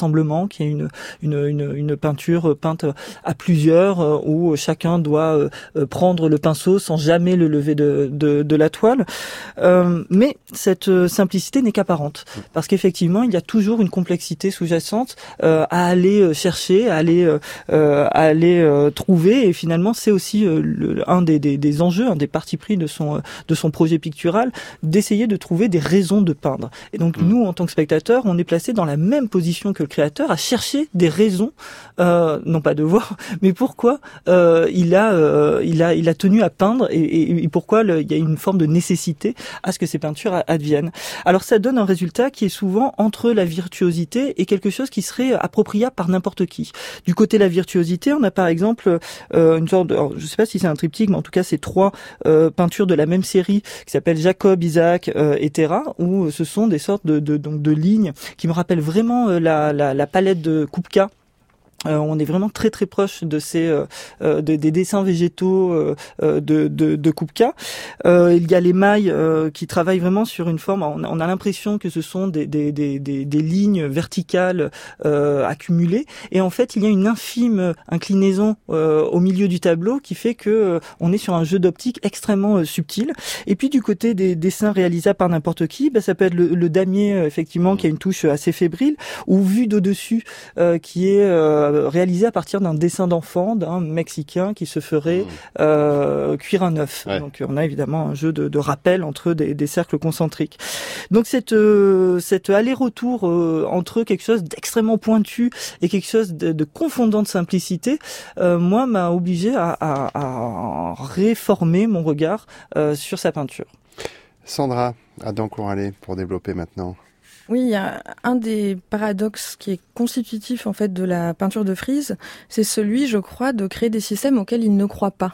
rassemblement, qui est une, une, une, une peinture peinte à plusieurs, où chacun doit prendre le pinceau sans jamais le lever de, de, de la toile. Euh, mais cette simplicité n'est qu'apparente, parce qu'effectivement, il y a toujours une complexité sous-jacente euh, à aller chercher, à aller, euh, à aller euh, trouver, et finalement, c'est aussi euh, le, un des, des, des enjeux, un des partis pris de son, de son projet pictural, d'essayer de trouver des raisons de peindre. Et donc, mmh. nous, en tant que spectateurs, on est placés dans la même position que le créateur, à chercher des raisons, euh, non pas de voir, mais pourquoi euh, il a, euh, il a, il a tenu à peindre, et, et, et pourquoi le, il y a une forme de nécessité à ce que ces peintures adviennent. Alors, ça donne un résultat qui est souvent entre la virtuosité et quelque chose qui serait appropriable par n'importe qui. Du côté de la virtuosité, on a par exemple euh, une sorte de, alors, je sais pas si c'est un triptyque, mais en tout cas, c'est trois euh, peintures de la même série qui s'appelle Jacob, Isaac euh, et Terra, où ce sont des sortes de, de, donc de lignes qui me rappellent vraiment euh, la, la, la palette de Kupka. Euh, on est vraiment très très proche de ces euh, euh, de, des dessins végétaux euh, de, de, de Kupka. Euh, il y a les mailles euh, qui travaillent vraiment sur une forme. On a, on a l'impression que ce sont des des des des, des lignes verticales euh, accumulées. Et en fait, il y a une infime inclinaison euh, au milieu du tableau qui fait que euh, on est sur un jeu d'optique extrêmement euh, subtil. Et puis du côté des dessins réalisables par n'importe qui, bah, ça peut être le, le damier euh, effectivement qui a une touche assez fébrile, ou vu d'au-dessus euh, qui est euh, réalisé à partir d'un dessin d'enfant d'un Mexicain qui se ferait euh, cuire un œuf. Ouais. Donc on a évidemment un jeu de, de rappel entre des, des cercles concentriques. Donc cette, euh, cette aller-retour euh, entre quelque chose d'extrêmement pointu et quelque chose de, de confondant de simplicité, euh, moi m'a obligé à, à, à réformer mon regard euh, sur sa peinture. Sandra, Adam Coralet pour développer maintenant. Oui, il y a un des paradoxes qui est constitutif en fait de la peinture de Friese, c'est celui, je crois, de créer des systèmes auxquels il ne croit pas.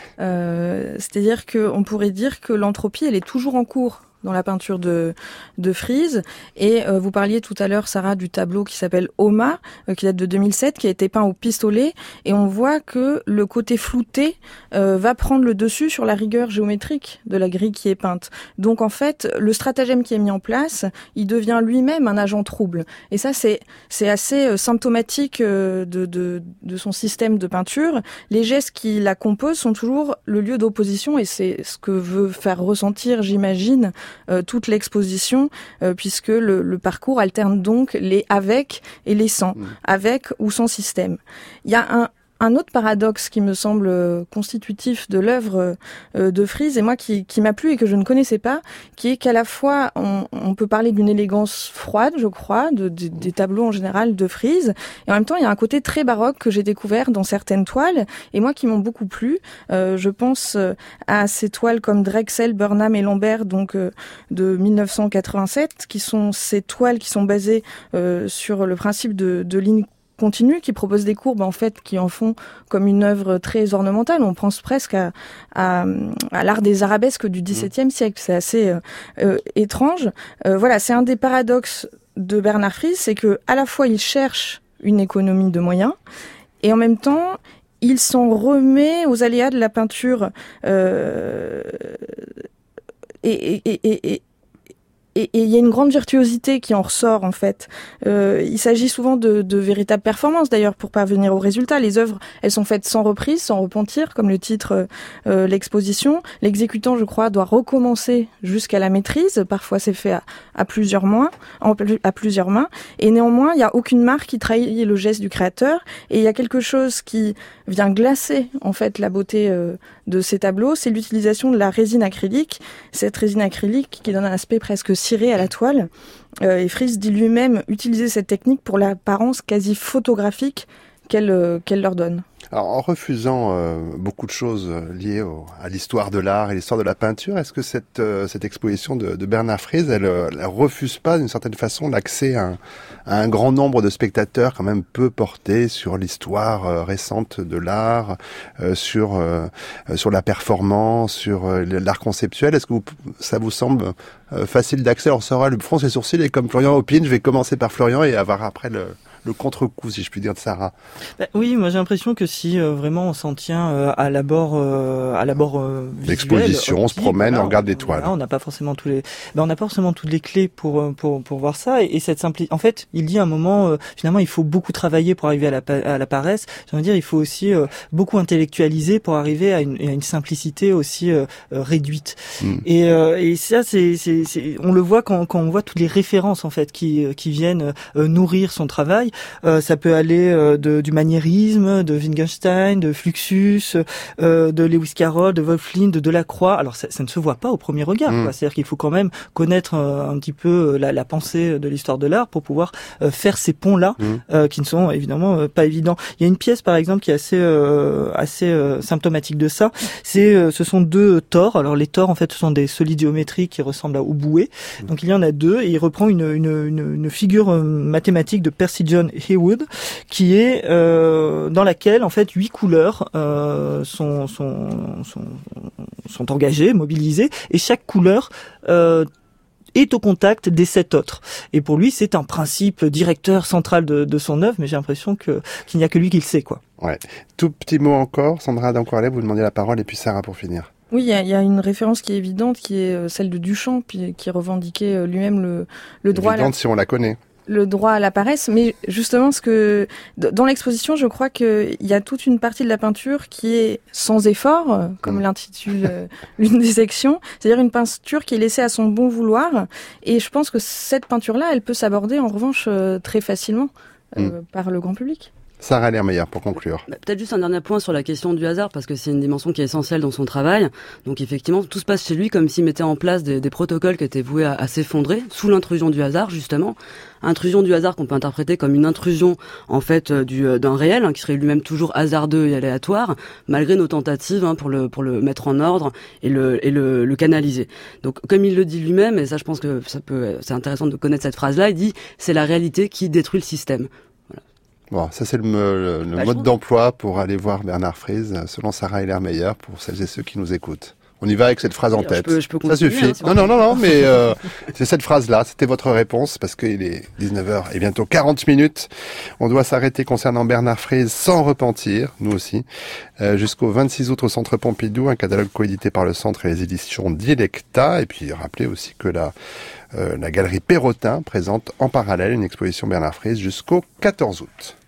Euh, c'est-à-dire qu'on pourrait dire que l'entropie, elle est toujours en cours dans la peinture de, de Friese. Et euh, vous parliez tout à l'heure, Sarah, du tableau qui s'appelle Oma, euh, qui date de deux mille sept, qui a été peint au pistolet. Et on voit que le côté flouté euh, va prendre le dessus sur la rigueur géométrique de la grille qui est peinte. Donc en fait, le stratagème qui est mis en place, il devient lui-même un agent trouble. Et ça, c'est, c'est assez euh, symptomatique euh, de, de, de son système de peinture. Les gestes qui la composent sont toujours le lieu d'opposition, et c'est ce que veut faire ressentir, j'imagine, Euh, toute l'exposition, euh, puisque le, le parcours alterne donc les avec et les sans, mmh. avec ou sans système. Il y a un Un autre paradoxe qui me semble constitutif de l'œuvre de Friese, et moi qui, qui m'a plu et que je ne connaissais pas, qui est qu'à la fois on, on peut parler d'une élégance froide, je crois, de, de, des tableaux en général de Friese, et en même temps il y a un côté très baroque que j'ai découvert dans certaines toiles, et moi qui m'ont beaucoup plu. Euh, je pense à ces toiles comme Drexel, Burnham et Lambert, donc euh, de mille neuf cent quatre-vingt-sept, qui sont ces toiles qui sont basées euh, sur le principe de, de lignes continue, qui propose des courbes en fait qui en font comme une œuvre très ornementale. On pense presque à, à, à l'art des arabesques du dix-septième siècle. C'est assez euh, étrange. Euh, voilà, c'est un des paradoxes de Bernard Friese, c'est que à la fois il cherche une économie de moyens et en même temps il s'en remet aux aléas de la peinture euh, et, et, et, et Et il y a une grande virtuosité qui en ressort, en fait. Euh, il s'agit souvent de, de véritables performances, d'ailleurs, pour parvenir au résultat. Les œuvres, elles sont faites sans reprise, sans repentir, comme le titre euh, l'exposition. L'exécutant, je crois, doit recommencer jusqu'à la maîtrise. Parfois, c'est fait à, à plusieurs mains, à plusieurs mains. Et néanmoins, il n'y a aucune marque qui trahit le geste du créateur. Et il y a quelque chose qui vient glacer, en fait, la beauté euh, de ces tableaux. C'est l'utilisation de la résine acrylique. Cette résine acrylique qui donne un aspect presque ciré à la toile. Euh, et Friese dit lui-même utiliser cette technique pour l'apparence quasi photographique qu'elle, euh, qu'elle leur donne. Alors, en refusant euh, beaucoup de choses liées au, à l'histoire de l'art et l'histoire de la peinture, est-ce que cette, euh, cette exposition de, de Bernard Friese, elle, elle refuse pas d'une certaine façon l'accès à un, à un grand nombre de spectateurs quand même peu portés sur l'histoire euh, récente de l'art, euh, sur euh, sur la performance, sur euh, l'art conceptuel? Est-ce que vous, ça vous semble euh, facile d'accès? Alors, Sarah, le front ses sourcils, et comme Florian opine, je vais commencer par Florian et avoir après le le contre-coup, si je puis dire, de Sarah. Bah, oui, moi j'ai l'impression que si euh, vraiment on s'en tient euh, à l'abord, euh, à l'abord euh, visuel, l'exposition, on se promène, voilà, on regarde des toiles. Voilà, on n'a pas forcément tous les, bah, on n'a pas forcément toutes les clés pour pour pour voir ça. Et, et cette simplicité, en fait, il dit à un moment, euh, finalement, il faut beaucoup travailler pour arriver à la à la paresse. J'ai envie de dire, il faut aussi euh, beaucoup intellectualiser pour arriver à une, à une simplicité aussi euh, euh, réduite. Mm. Et euh, et ça, c'est, c'est c'est on le voit quand quand on voit toutes les références en fait qui qui viennent euh, nourrir son travail. Euh, ça peut aller euh, de, du maniérisme, de Wittgenstein, de Fluxus, euh, de Lewis Carroll, de Wolf Lin, de Delacroix. Alors ça, ça ne se voit pas au premier regard. Mmh. Quoi. C'est-à-dire qu'il faut quand même connaître euh, un petit peu la, la pensée de l'histoire de l'art pour pouvoir euh, faire ces ponts-là, mmh. euh, qui ne sont évidemment euh, pas évidents. Il y a une pièce par exemple qui est assez euh, assez euh, symptomatique de ça. C'est euh, ce sont deux tores. Alors les tores en fait ce sont des solides géométriques qui ressemblent à aux bouées. Mmh. Donc il y en a deux et il reprend une une une, une figure euh, mathématique de Percy John Heywood, qui est euh, dans laquelle en fait huit couleurs euh, sont, sont sont sont engagées, mobilisées, et chaque couleur euh, est au contact des sept autres. Et pour lui, c'est un principe directeur central de, de son œuvre, mais j'ai l'impression que qu'il n'y a que lui qui le sait, quoi. Ouais. Tout petit mot encore, Sandra d'Ancourlet, vous demandez la parole, et puis Sarah pour finir. Oui, il y a, y a une référence qui est évidente, qui est celle de Duchamp, puis qui revendiquait lui-même le, le droit. Évidente à la... si on la connaît. Le droit à la paresse, mais justement, ce que dans l'exposition, je crois qu'il y a toute une partie de la peinture qui est sans effort, comme mmh. l'intitule l'une des sections, c'est-à-dire une peinture qui est laissée à son bon vouloir. Et je pense que cette peinture-là, elle peut s'aborder en revanche très facilement euh, mmh. par le grand public. Sarah Lermeyer, pour conclure. Bah, peut-être juste un dernier point sur la question du hasard, parce que c'est une dimension qui est essentielle dans son travail. Donc effectivement, tout se passe chez lui comme s'il mettait en place des, des protocoles qui étaient voués à, à s'effondrer, sous l'intrusion du hasard, justement. Intrusion du hasard qu'on peut interpréter comme une intrusion, en fait, euh, du, euh, d'un réel, hein, qui serait lui-même toujours hasardeux et aléatoire, malgré nos tentatives hein, pour le pour le mettre en ordre et le et le, le canaliser. Donc, comme il le dit lui-même, et ça, je pense que ça peut, c'est intéressant de connaître cette phrase-là, il dit « c'est la réalité qui détruit le système ». Bon, ça c'est le, le, le bah, mode d'emploi pour aller voir Bernard Friese, selon Sarah Lermeyer, pour celles et ceux qui nous écoutent. On y va avec cette phrase en tête. Je peux, je peux ça suffit. Hein, non, non, non, non, mais euh, c'est cette phrase-là. C'était votre réponse, parce qu'il est dix-neuf heures et bientôt quarante minutes. On doit s'arrêter concernant Bernard Friese sans repentir, nous aussi, euh, jusqu'au vingt-six août au Centre Pompidou, un catalogue coédité par le Centre et les éditions Dialecta. Et puis, rappelez aussi que la, euh, la galerie Perrotin présente en parallèle une exposition Bernard Friese jusqu'au quatorze août.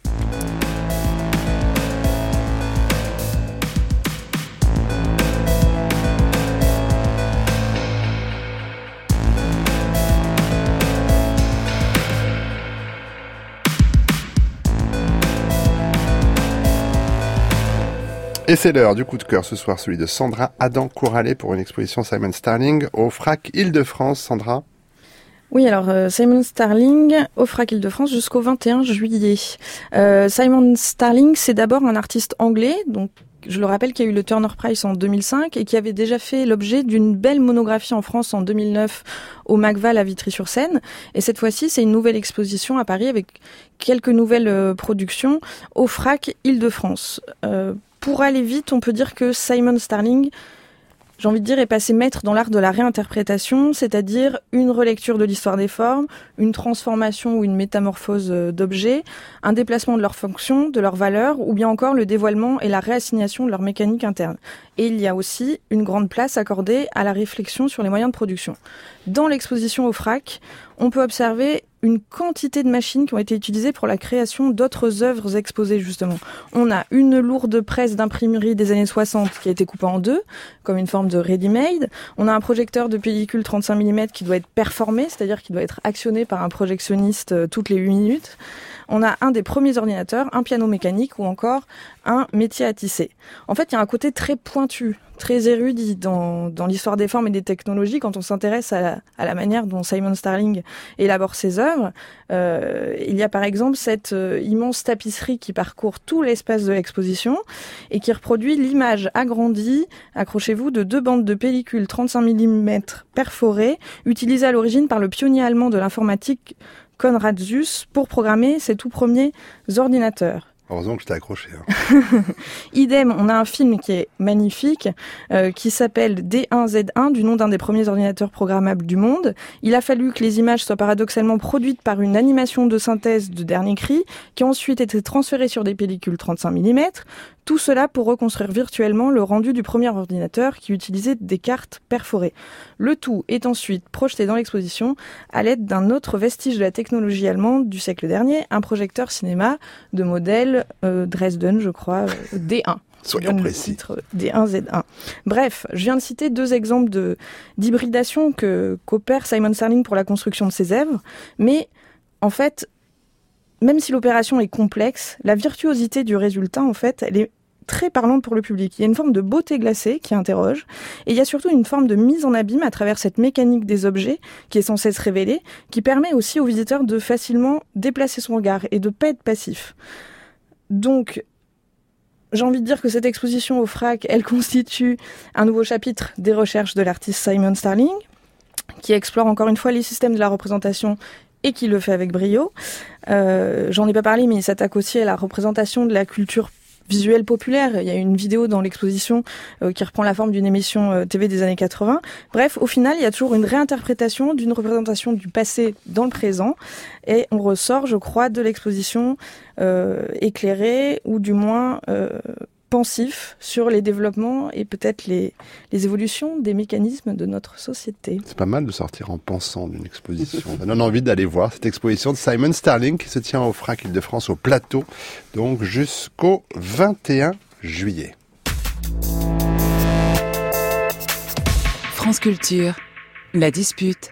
Et c'est l'heure du coup de cœur ce soir, celui de Sandra Adam-Couralet pour une exposition Simon Starling au Frac Île-de-France. Sandra ? Oui, alors euh, Simon Starling au Frac Île-de-France jusqu'au vingt et un juillet. Euh, Simon Starling, c'est d'abord un artiste anglais, donc je le rappelle, qui a eu le Turner Prize en deux mille cinq et qui avait déjà fait l'objet d'une belle monographie en France en deux mille neuf au Macval à Vitry-sur-Seine. Et cette fois-ci, c'est une nouvelle exposition à Paris avec quelques nouvelles euh, productions au Frac Île-de-France. Euh, pour aller vite, on peut dire que Simon Starling, j'ai envie de dire, est passé maître dans l'art de la réinterprétation, c'est-à-dire une relecture de l'histoire des formes, une transformation ou une métamorphose d'objets, un déplacement de leurs fonctions, de leurs valeurs, ou bien encore le dévoilement et la réassignation de leur mécanique interne. Et il y a aussi une grande place accordée à la réflexion sur les moyens de production. Dans l'exposition au Frac, on peut observer une quantité de machines qui ont été utilisées pour la création d'autres œuvres exposées, justement. On a une lourde presse d'imprimerie des années soixante qui a été coupée en deux, comme une forme de ready-made. On a un projecteur de pellicule trente-cinq millimètres qui doit être performé, c'est-à-dire qui doit être actionné par un projectionniste toutes les huit minutes. On a un des premiers ordinateurs, un piano mécanique ou encore un métier à tisser. En fait, il y a un côté très pointu, très érudit dans, dans l'histoire des formes et des technologies quand on s'intéresse à la, à la manière dont Simon Starling élabore ses œuvres. Euh, il y a par exemple cette euh, immense tapisserie qui parcourt tout l'espace de l'exposition et qui reproduit l'image agrandie, accrochez-vous, de deux bandes de pellicule trente-cinq millimètres perforées utilisées à l'origine par le pionnier allemand de l'informatique Konrad Zuse pour programmer ses tout premiers ordinateurs. Heureusement que je t'ai accroché. Hein. Idem, on a un film qui est magnifique, euh, qui s'appelle D un Z un, du nom d'un des premiers ordinateurs programmables du monde. Il a fallu que les images soient paradoxalement produites par une animation de synthèse de dernier cri, qui a ensuite été transférée sur des pellicules trente-cinq millimètres. Tout cela pour reconstruire virtuellement le rendu du premier ordinateur qui utilisait des cartes perforées. Le tout est ensuite projeté dans l'exposition à l'aide d'un autre vestige de la technologie allemande du siècle dernier, un projecteur cinéma de modèle euh, Dresden, je crois, euh, D un. Soyons précis. Titre, D un Z un. Bref, je viens de citer deux exemples de, d'hybridation que, qu'opère Simon Sterling pour la construction de ses œuvres, mais en fait, même si l'opération est complexe, la virtuosité du résultat, en fait, elle est très parlante pour le public. Il y a une forme de beauté glacée qui interroge, et il y a surtout une forme de mise en abîme à travers cette mécanique des objets qui est sans cesse révélée, qui permet aussi aux visiteurs de facilement déplacer son regard et de pas être passif. Donc, j'ai envie de dire que cette exposition au F R A C, elle constitue un nouveau chapitre des recherches de l'artiste Simon Sterling, qui explore encore une fois les systèmes de la représentation et qui le fait avec brio. Euh, j'en ai pas parlé, mais il s'attaque aussi à la représentation de la culture visuel populaire. Il y a une vidéo dans l'exposition euh, qui reprend la forme d'une émission euh, T V des années quatre-vingts. Bref, au final, il y a toujours une réinterprétation d'une représentation du passé dans le présent. Et on ressort, je crois, de l'exposition euh, éclairée, ou du moins euh, pensif sur les développements et peut-être les, les évolutions des mécanismes de notre société. C'est pas mal de sortir en pensant d'une exposition. Ça donne envie d'aller voir cette exposition de Simon Sterling qui se tient au F R A C Île-de-France au Plateau, donc jusqu'au vingt et un juillet. France Culture, la dispute.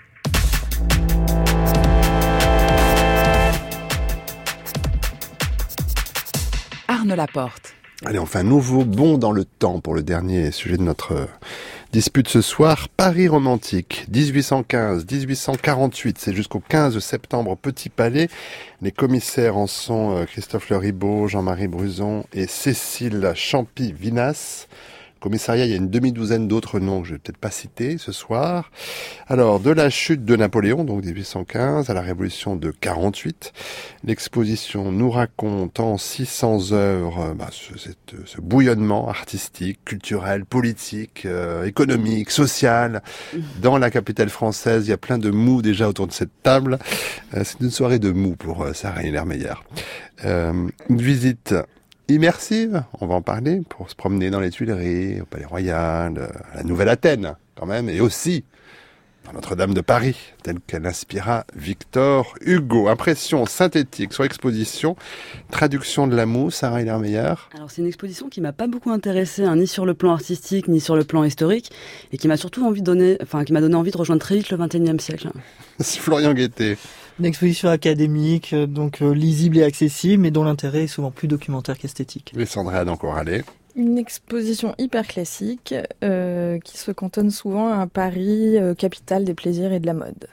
Arne Laporte. Allez, on fait un nouveau bond dans le temps pour le dernier sujet de notre euh, dispute ce soir. Paris romantique, dix-huit cent quinze à dix-huit cent quarante-huit, c'est jusqu'au quinze septembre au Petit Palais. Les commissaires en sont euh, Christophe Le Ribaud, Jean-Marie Bruzon et Cécile Champy-Vinas. Commissariat, il y a une demi-douzaine d'autres noms que je vais peut-être pas citer ce soir. Alors, de la chute de Napoléon, donc dix-huit cent quinze, à la Révolution de quarante-huit, l'exposition nous raconte en six cents œuvres bah, ce, cette, ce bouillonnement artistique, culturel, politique, euh, économique, social. Dans la capitale française, il y a plein de mous déjà autour de cette table. Euh, c'est une soirée de mous pour euh, Sarah Hiller-Meyer. Euh, une visite immersive, on va en parler, pour se promener dans les Tuileries, au Palais Royal, à la Nouvelle Athènes, quand même, et aussi dans Notre-Dame de Paris, telle qu'elle inspira Victor Hugo. Impression synthétique sur exposition, traduction de l'amour, Sarah Hiller-Meyer. Alors c'est une exposition qui m'a pas beaucoup intéressée, hein, ni sur le plan artistique, ni sur le plan historique, et qui m'a surtout envie de donner, enfin, qui m'a donné envie de rejoindre très vite le vingt et unième siècle. C'est Florian Guettet. Une exposition académique, donc euh, lisible et accessible, mais dont l'intérêt est souvent plus documentaire qu'esthétique. Et Sandra Dancorale. Une exposition hyper classique euh, qui se cantonne souvent à Paris, euh, capitale des plaisirs et de la mode.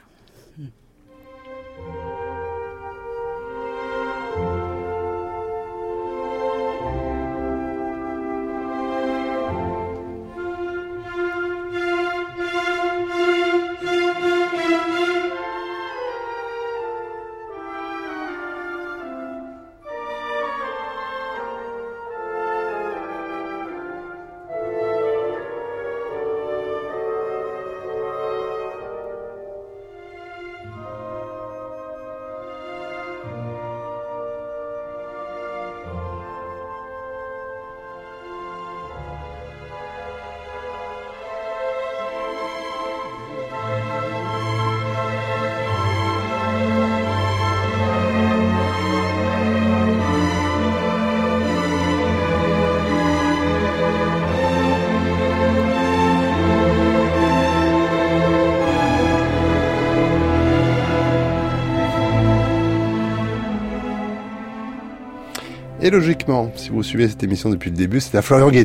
Et logiquement, si vous suivez cette émission depuis le début, c'est à Florian Guettet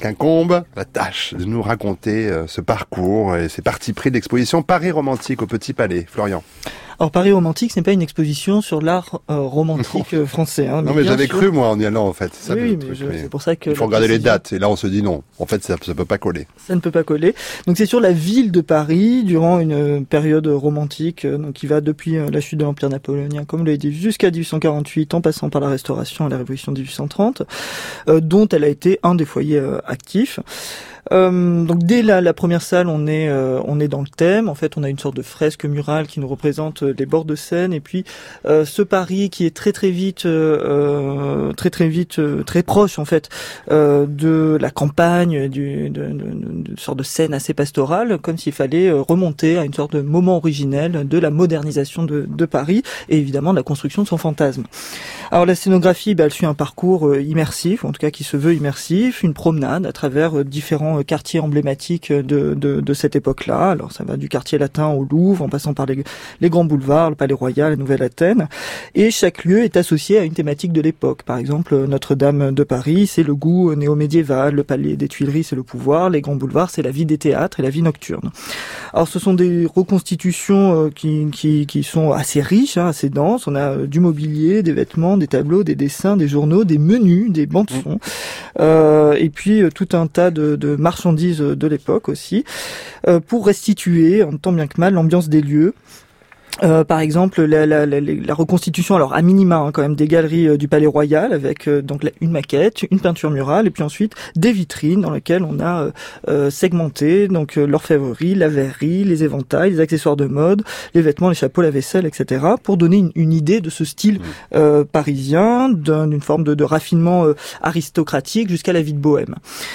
qu'incombe la tâche de nous raconter euh, ce parcours et ces parties pris de l'exposition Paris romantique au Petit Palais. Florian. Alors Paris romantique, ce n'est pas une exposition sur l'art euh, romantique non. français. Hein, non mais, mais j'avais sûr... cru moi en y allant en fait. C'est ça, oui, le mais truc, je, mais c'est pour ça que... Il faut regarder les dates et là on se dit non. En fait ça ne peut pas coller. Ça ne peut pas coller. Donc c'est sur la ville de Paris durant une période romantique donc qui va depuis la chute de l'Empire napoléonien, comme vous l'avez dit, jusqu'à dix-huit cent quarante-huit en passant par la Restauration et la Révolution de dix-huit cent trente, euh, dont elle a été un des foyers euh, actifs. Euh, donc dès la, la première salle, on est euh, on est dans le thème. En fait, on a une sorte de fresque murale qui nous représente les bords de Seine et puis euh, ce Paris qui est très très vite euh, très très vite euh, très proche en fait euh, de la campagne, du de, de, de, de sorte de scène assez pastorale, comme s'il fallait remonter à une sorte de moment originel de la modernisation de, de Paris et évidemment de la construction de son fantasme. Alors la scénographie, bah, elle suit un parcours euh, immersif, en tout cas qui se veut immersif, une promenade à travers euh, différents quartiers emblématiques de, de, de cette époque-là. Alors ça va du quartier latin au Louvre, en passant par les, les grands boulevards, le Palais Royal, la Nouvelle-Athènes. Et chaque lieu est associé à une thématique de l'époque. Par exemple, Notre-Dame de Paris, c'est le goût néo-médiéval. Le Palais des Tuileries, c'est le pouvoir. Les grands boulevards, c'est la vie des théâtres et la vie nocturne. Alors ce sont des reconstitutions qui, qui, qui sont assez riches, hein, assez denses. On a du mobilier, des vêtements, des tableaux, des dessins, des journaux, des menus, des bandes-sons. Euh, et puis tout un tas de, de marchandises de l'époque aussi, euh, pour restituer, en tant bien que mal, l'ambiance des lieux. Euh, par exemple, la, la, la, la reconstitution, alors à minima hein, quand même, des galeries euh, du Palais Royal avec euh, donc la, une maquette, une peinture murale, et puis ensuite des vitrines dans lesquelles on a euh, euh, segmenté donc euh, l'orfèvrerie, la verrerie, les éventails, les accessoires de mode, les vêtements, les chapeaux, la vaisselle, et cetera, pour donner une, une idée de ce style euh, parisien, d'une forme de, de raffinement euh, aristocratique jusqu'à la vie de bohème.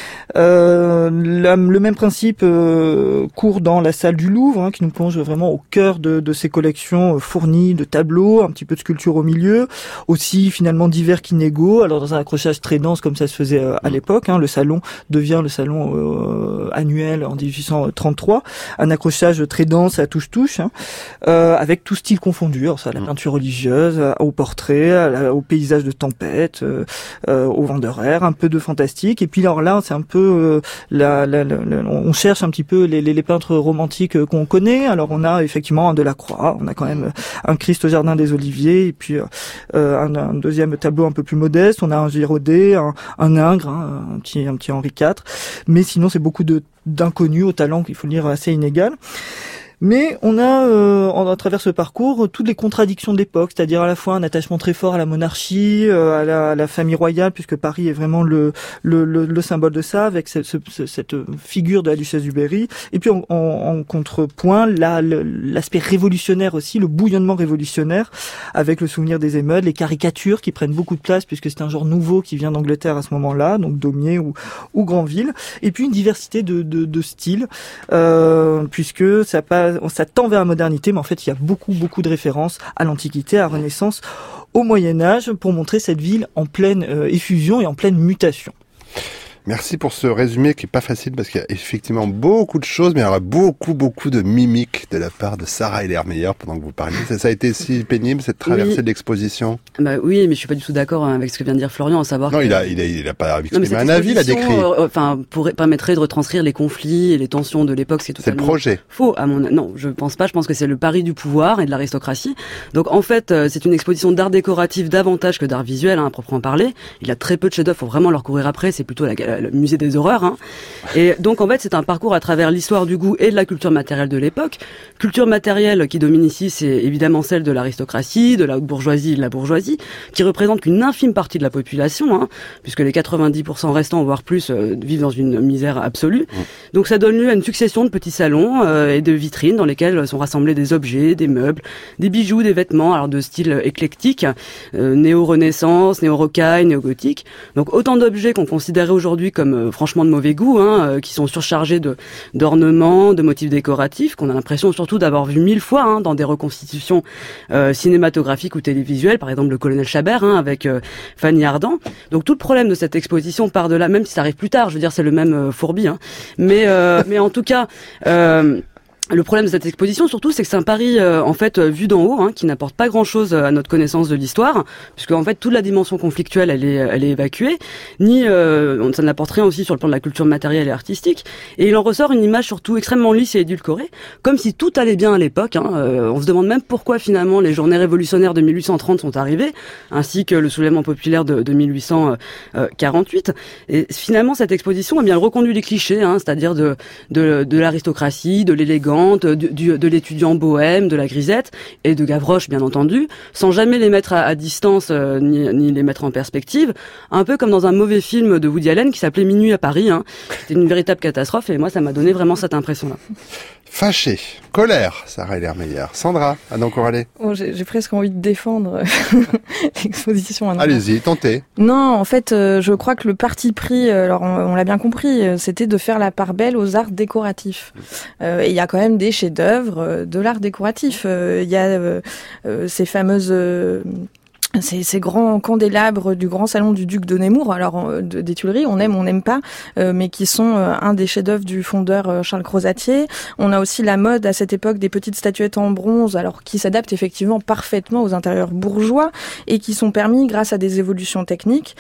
Euh, la, le même principe euh, court dans la salle du Louvre, hein, qui nous plonge vraiment au cœur de, de ces collections fournies de tableaux, un petit peu de sculpture au milieu, aussi finalement divers qu'inégaux, alors dans un accrochage très dense comme ça se faisait euh, à l'époque, hein, le salon devient le salon euh, annuel en dix-huit cent trente-trois, un accrochage très dense à touche-touche, hein, euh, avec tout style confondu, alors ça, la peinture religieuse, au portrait, à la, au paysage de tempête, euh, euh, au vent de air, un peu de fantastique, et puis alors là c'est un peu euh, la, la, la, la, on cherche un petit peu les, les, les peintres romantiques qu'on connaît, alors on a effectivement un Delacroix, on a quand même un Christ au jardin des Oliviers, et puis euh, un, un deuxième tableau un peu plus modeste, on a un Girodet, un, un Ingres, hein, un petit un petit Henri quatre, mais sinon c'est beaucoup de d'inconnus au talent qu'il faut dire assez inégal. Mais on a, euh, à travers ce parcours, toutes les contradictions de l'époque, c'est-à-dire à la fois un attachement très fort à la monarchie, euh, à, la, à la famille royale, puisque Paris est vraiment le, le, le, le symbole de ça, avec ce, ce, cette figure de la duchesse du Berry, et puis en, en, en contrepoint, la, l'aspect révolutionnaire aussi, le bouillonnement révolutionnaire, avec le souvenir des émeutes, les caricatures qui prennent beaucoup de place, puisque c'est un genre nouveau qui vient d'Angleterre à ce moment-là, donc Daumier ou, ou Granville, et puis une diversité de, de, de styles, euh, puisque ça passe ça tend vers la modernité, mais en fait, il y a beaucoup, beaucoup de références à l'Antiquité, à la Renaissance, au Moyen-Âge, pour montrer cette ville en pleine euh, effusion et en pleine mutation. Merci pour ce résumé qui est pas facile parce qu'il y a effectivement beaucoup de choses, mais il y aura beaucoup, beaucoup de mimiques de la part de Sarah Hellermeyer pendant que vous parliez. Ça, ça a été si pénible, cette traversée oui. de l'exposition? Bah oui, mais je suis pas du tout d'accord avec ce que vient de dire Florian, à savoir Non, que... il a, il a, il a pas exprimé un avis, il a décrit. Euh, enfin, pour, permettrait de retranscrire les conflits et les tensions de l'époque, c'est totalement... C'est le projet. Faux, à mon, non, je pense pas, je pense que c'est le pari du pouvoir et de l'aristocratie. Donc, en fait, c'est une exposition d'art décoratif davantage que d'art visuel, hein, à proprement parler. Il y a très peu de chefs-d'œuvre, faut vraiment leur courir après, c'est plutôt la, le musée des horreurs. Hein. Et donc en fait c'est un parcours à travers l'histoire du goût et de la culture matérielle de l'époque. Culture matérielle qui domine ici, c'est évidemment celle de l'aristocratie, de la haute bourgeoisie et de la bourgeoisie, qui représente qu'une infime partie de la population, hein, puisque les quatre-vingt-dix pour cent restants, voire plus, euh, vivent dans une misère absolue. Mmh. Donc ça donne lieu à une succession de petits salons euh, et de vitrines dans lesquels sont rassemblés des objets, des meubles, des bijoux, des vêtements, alors de style éclectique, euh, néo-renaissance, néo-rocaille, néo-gothique. Donc autant d'objets qu'on considérait aujourd'hui comme euh, franchement de mauvais goût, hein, euh, qui sont surchargés de d'ornements, de motifs décoratifs, qu'on a l'impression surtout d'avoir vu mille fois hein, dans des reconstitutions euh, cinématographiques ou télévisuelles, par exemple le colonel Chabert hein, avec euh, Fanny Ardant. Donc tout le problème de cette exposition part de là, même si ça arrive plus tard, je veux dire c'est le même euh, fourbi, hein. mais euh, mais en tout cas. Euh, Le problème de cette exposition, surtout, c'est que c'est un Paris euh, en fait euh, vu d'en haut, hein, qui n'apporte pas grand-chose à notre connaissance de l'histoire, puisque en fait toute la dimension conflictuelle, elle est, elle est évacuée. Ni euh, ça n'apporte rien aussi sur le plan de la culture matérielle et artistique. Et il en ressort une image surtout extrêmement lisse et édulcorée, comme si tout allait bien à l'époque. Hein. Euh, on se demande même pourquoi finalement les journées révolutionnaires de mille huit cent trente sont arrivées, ainsi que le soulèvement populaire de, de mille huit cent quarante-huit. Et finalement, cette exposition, eh bien, elle reconduit les clichés, hein, c'est-à-dire de, de, de l'aristocratie, de l'élégance, De, du, de l'étudiant bohème, de la grisette et de Gavroche bien entendu, sans jamais les mettre à, à distance euh, ni, ni les mettre en perspective, un peu comme dans un mauvais film de Woody Allen qui s'appelait Minuit à Paris. Hein. C'était une véritable catastrophe et moi ça m'a donné vraiment cette impression-là. Fâché, colère, Sarah Ellermeyer. Sandra, à Nancoralet. Oh, j'ai, j'ai presque envie de défendre l'exposition. À Allez-y, tentez. Non, en fait, euh, je crois que le parti pris, alors on, on l'a bien compris, c'était de faire la part belle aux arts décoratifs. Euh, et il y a quand même des chefs-d'œuvre de l'art décoratif. Il euh, y a euh, euh, ces fameuses... Euh, Ces, ces grands candélabres du grand salon du duc de Nemours, alors de, des Tuileries, on aime, on n'aime pas, euh, mais qui sont euh, un des chefs-d'œuvre du fondeur euh, Charles Crozatier. On a aussi la mode à cette époque des petites statuettes en bronze, alors qui s'adaptent effectivement parfaitement aux intérieurs bourgeois et qui sont permis grâce à des évolutions techniques.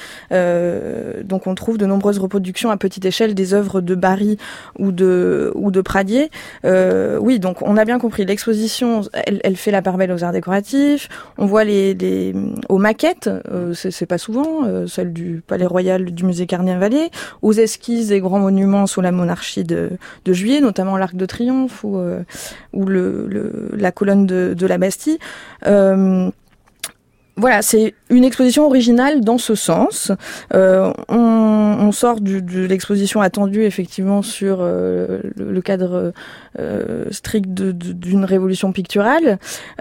Euh, donc on trouve de nombreuses reproductions à petite échelle des œuvres de Barye ou de ou de Pradier. Euh, oui, donc on a bien compris. L'exposition, elle, elle fait la part belle aux arts décoratifs. On voit les, les aux maquettes, euh, c'est, c'est pas souvent, euh, celle du Palais Royal du musée Carnier-Vallée, aux esquisses des grands monuments sous la monarchie de, de Juillet, notamment l'Arc de Triomphe ou, euh, ou le, le, la colonne de, de la Bastille. Euh, Voilà, c'est une exposition originale dans ce sens. Euh, on, on sort du, de l'exposition attendue effectivement sur euh, le, le cadre euh, strict de, de, d'une révolution picturale.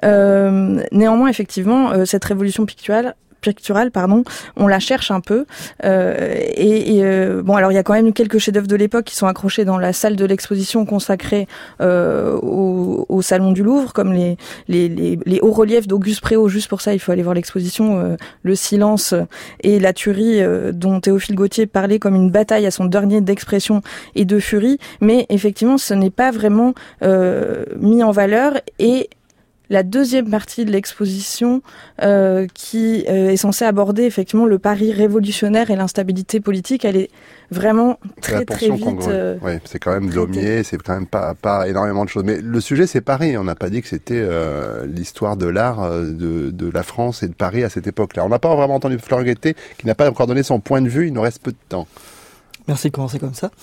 Euh, néanmoins, effectivement, euh, cette révolution picturale picturale, pardon, on la cherche un peu. Euh, et, et euh, bon, alors il y a quand même quelques chefs-d'œuvre de l'époque qui sont accrochés dans la salle de l'exposition consacrée euh, au, au salon du Louvre, comme les les les, les hauts reliefs d'Auguste Préault. Juste pour ça, il faut aller voir l'exposition euh, Le Silence et la Tuerie, euh, dont Théophile Gautier parlait comme une bataille à son dernier d'expression et de furie. Mais effectivement, ce n'est pas vraiment euh, mis en valeur. Et la deuxième partie de l'exposition euh, qui euh, est censée aborder effectivement le Paris révolutionnaire et l'instabilité politique, elle est vraiment très très vite. Euh, oui, c'est quand même Daumier, c'est quand même pas pas énormément de choses. Mais le sujet c'est Paris. On n'a pas dit que c'était euh, l'histoire de l'art de de la France et de Paris à cette époque-là. On n'a pas vraiment entendu Florent Guettet qui n'a pas encore donné son point de vue. Il nous reste peu de temps. Merci de commencer comme ça.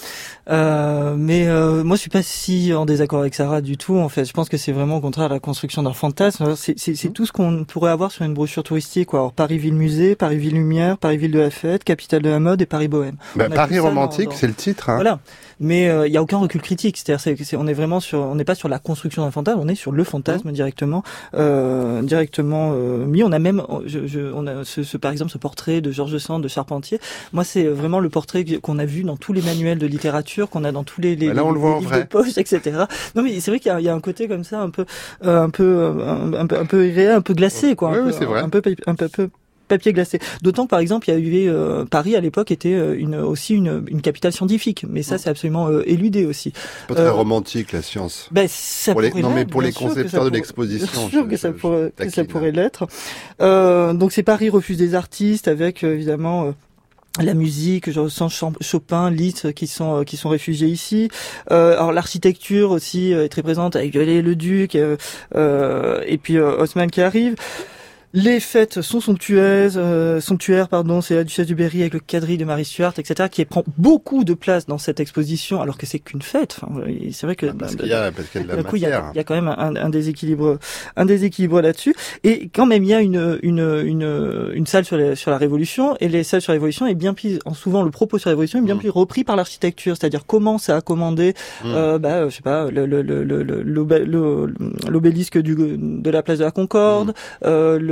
Euh, mais euh, moi, je suis pas si en désaccord avec Sarah du tout. En fait, je pense que c'est vraiment au contraire la construction d'un fantasme. C'est, c'est, c'est tout ce qu'on pourrait avoir sur une brochure touristique, quoi. Alors, Paris Ville Musée, Paris Ville Lumière, Paris Ville de la Fête, capitale de la mode et Paris Bohème. Bah, Paris romantique, dans, dans... c'est le titre. Hein. Voilà. Mais il euh, y a aucun recul critique. C'est-à-dire, c'est, c'est, on est vraiment sur, on n'est pas sur la construction d'un fantasme, on est sur le fantasme mmh. directement, euh, directement euh, mis. On a même, je, je, on a ce, ce, par exemple, ce portrait de Georges Sand, de Charpentier. Moi, c'est vraiment le portrait qu'on a vu dans tous les manuels de littérature, qu'on a dans tous les, les, bah là, on les, le voit les en livres vrai. de poche, et cetera. Non, mais c'est vrai qu'il y a, il y a un côté comme ça, un peu, euh, un peu, un, un peu, un peu irréel, un peu glacé, quoi. Oui, un oui, peu, c'est vrai. Un peu, un peu, un peu papier glacé. D'autant que, par exemple, il y a eu euh, Paris à l'époque était une, aussi une, une capitale scientifique, mais ça, c'est absolument euh, éludé aussi. Pas très euh, romantique la science. Ben, ça pour les, pourrait non, mais l'être, pour les sûr concepteurs de pourrait, l'exposition. Bien sûr je, que, je, ça, je, pourrait, je que ça pourrait l'être. Euh, donc, c'est Paris refuse des artistes avec euh, évidemment. Euh, la musique, je ressens Chopin, Liszt qui sont qui sont réfugiés ici. Euh, alors l'architecture aussi est très présente avec Viollet-le-Duc euh, euh, et puis euh, Haussmann qui arrive. Les fêtes sont somptueuses, euh, somptuaires, pardon, c'est la Duchesse du Berry avec le quadrille de Marie Stuart, et cetera, qui prend beaucoup de place dans cette exposition, alors que c'est qu'une fête. Enfin, c'est vrai que ah, parce qu'il y a, parce qu'il y a de la coup, il y a, il y a quand même un, un déséquilibre, un déséquilibre là-dessus. Et quand même, il y a une une une une salle sur la sur la Révolution, et les salles sur la Révolution est bien pris, en souvent le propos sur la Révolution est bien mmh. plus repris par l'architecture, c'est-à-dire comment ça a commandé, mmh. euh, bah, je sais pas, le le le le l'obélisque du de la place de la Concorde, mmh. euh, le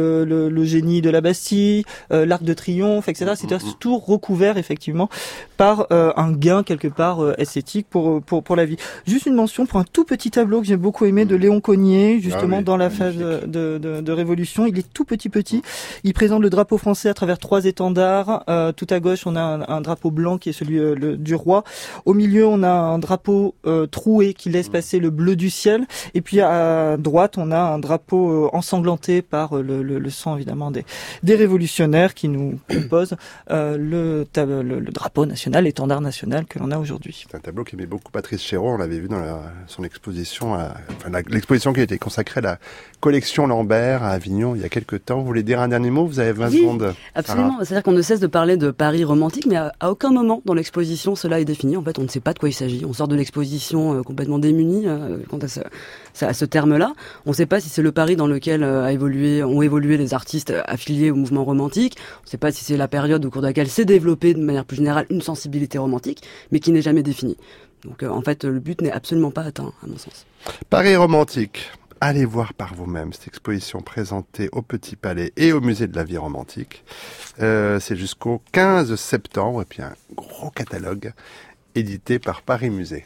le, le, le génie de la Bastille, euh, l'Arc de Triomphe, et cetera. C'est tout recouvert effectivement par euh, un gain quelque part euh, esthétique pour pour pour la vie. Juste une mention pour un tout petit tableau que j'ai beaucoup aimé de Léon Cognier, justement ah oui, dans la phase de, de, de, de révolution. Il est tout petit petit. Il présente le drapeau français à travers trois étendards. Euh, tout à gauche, on a un, un drapeau blanc qui est celui euh, le, du roi. Au milieu, on a un drapeau euh, troué qui laisse passer le bleu du ciel. Et puis à droite, on a un drapeau euh, ensanglanté par euh, le, le, le sang évidemment des, des révolutionnaires qui nous composent euh, le, le, le drapeau national, l'étendard national que l'on a aujourd'hui. C'est un tableau qu'aimait beaucoup Patrice Chéreau. On l'avait vu dans la, son exposition, à, enfin, la, l'exposition qui a été consacrée à la collection Lambert à Avignon il y a quelques temps. Vous voulez dire un dernier mot? Vous avez vingt oui, secondes. Absolument. Sarah. C'est-à-dire qu'on ne cesse de parler de Paris romantique, mais à, à aucun moment dans l'exposition cela est défini. En fait, on ne sait pas de quoi il s'agit. On sort de l'exposition euh, complètement démuni euh, quant à ce, à ce terme-là. On ne sait pas si c'est le Paris dans lequel euh, a évolué, ont évolué les artistes affiliés au mouvement romantique. On ne sait pas si c'est la période au cours de laquelle s'est développée de manière plus générale une sensibilité romantique, mais qui n'est jamais définie. Donc euh, en fait, le but n'est absolument pas atteint, à mon sens. Paris romantique. Allez voir par vous-même cette exposition présentée au Petit Palais et au Musée de la Vie romantique. Euh, c'est jusqu'au quinze septembre, et puis un gros catalogue édité par Paris Musée.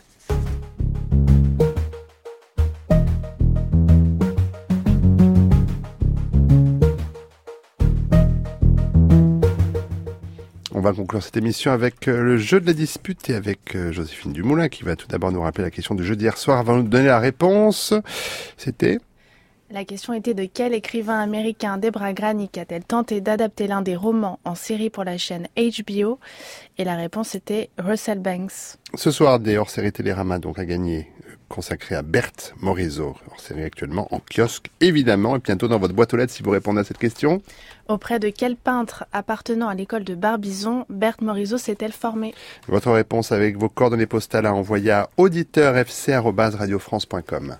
On va conclure cette émission avec le jeu de la dispute et avec Joséphine Dumoulin qui va tout d'abord nous rappeler la question du jeu d'hier soir avant de nous donner la réponse. C'était ? La question était de quel écrivain américain Debra Granik a-t-elle tenté d'adapter l'un des romans en série pour la chaîne H B O ? Et la réponse était Russell Banks. Ce soir, des hors-séries Télérama donc à gagner, consacré à Berthe Morisot, hors-série actuellement en kiosque évidemment, et bientôt dans votre boîte aux lettres si vous répondez à cette question. Auprès de quel peintre appartenant à l'école de Barbizon Berthe Morisot s'est-elle formée ? Votre réponse avec vos coordonnées postales à envoyer à auditeur f c arobase radio france point com.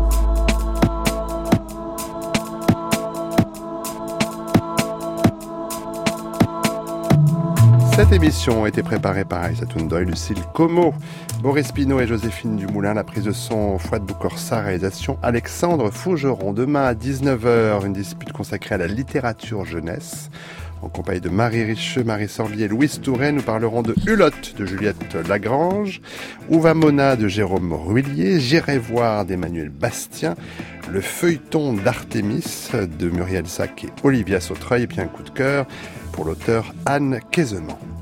Cette émission a été préparée par Aïssa Toundoy, Lucille Como, Boris Pinault et Joséphine Dumoulin. La prise de son, Fouad Boukorsa, réalisation Alexandre Fougeron. Demain à dix-neuf heures, une dispute consacrée à la littérature jeunesse. En compagnie de Marie Richeux, Marie Sorbier et Louise Touret, nous parlerons de Hulotte de Juliette Lagrange, Ouvamona de Jérôme Ruillier, J'irai voir d'Emmanuel Bastien, le feuilleton d'Artémis de Muriel Sac et Olivia Sautreuil, et puis un coup de cœur pour l'auteur Anne Quaisemant.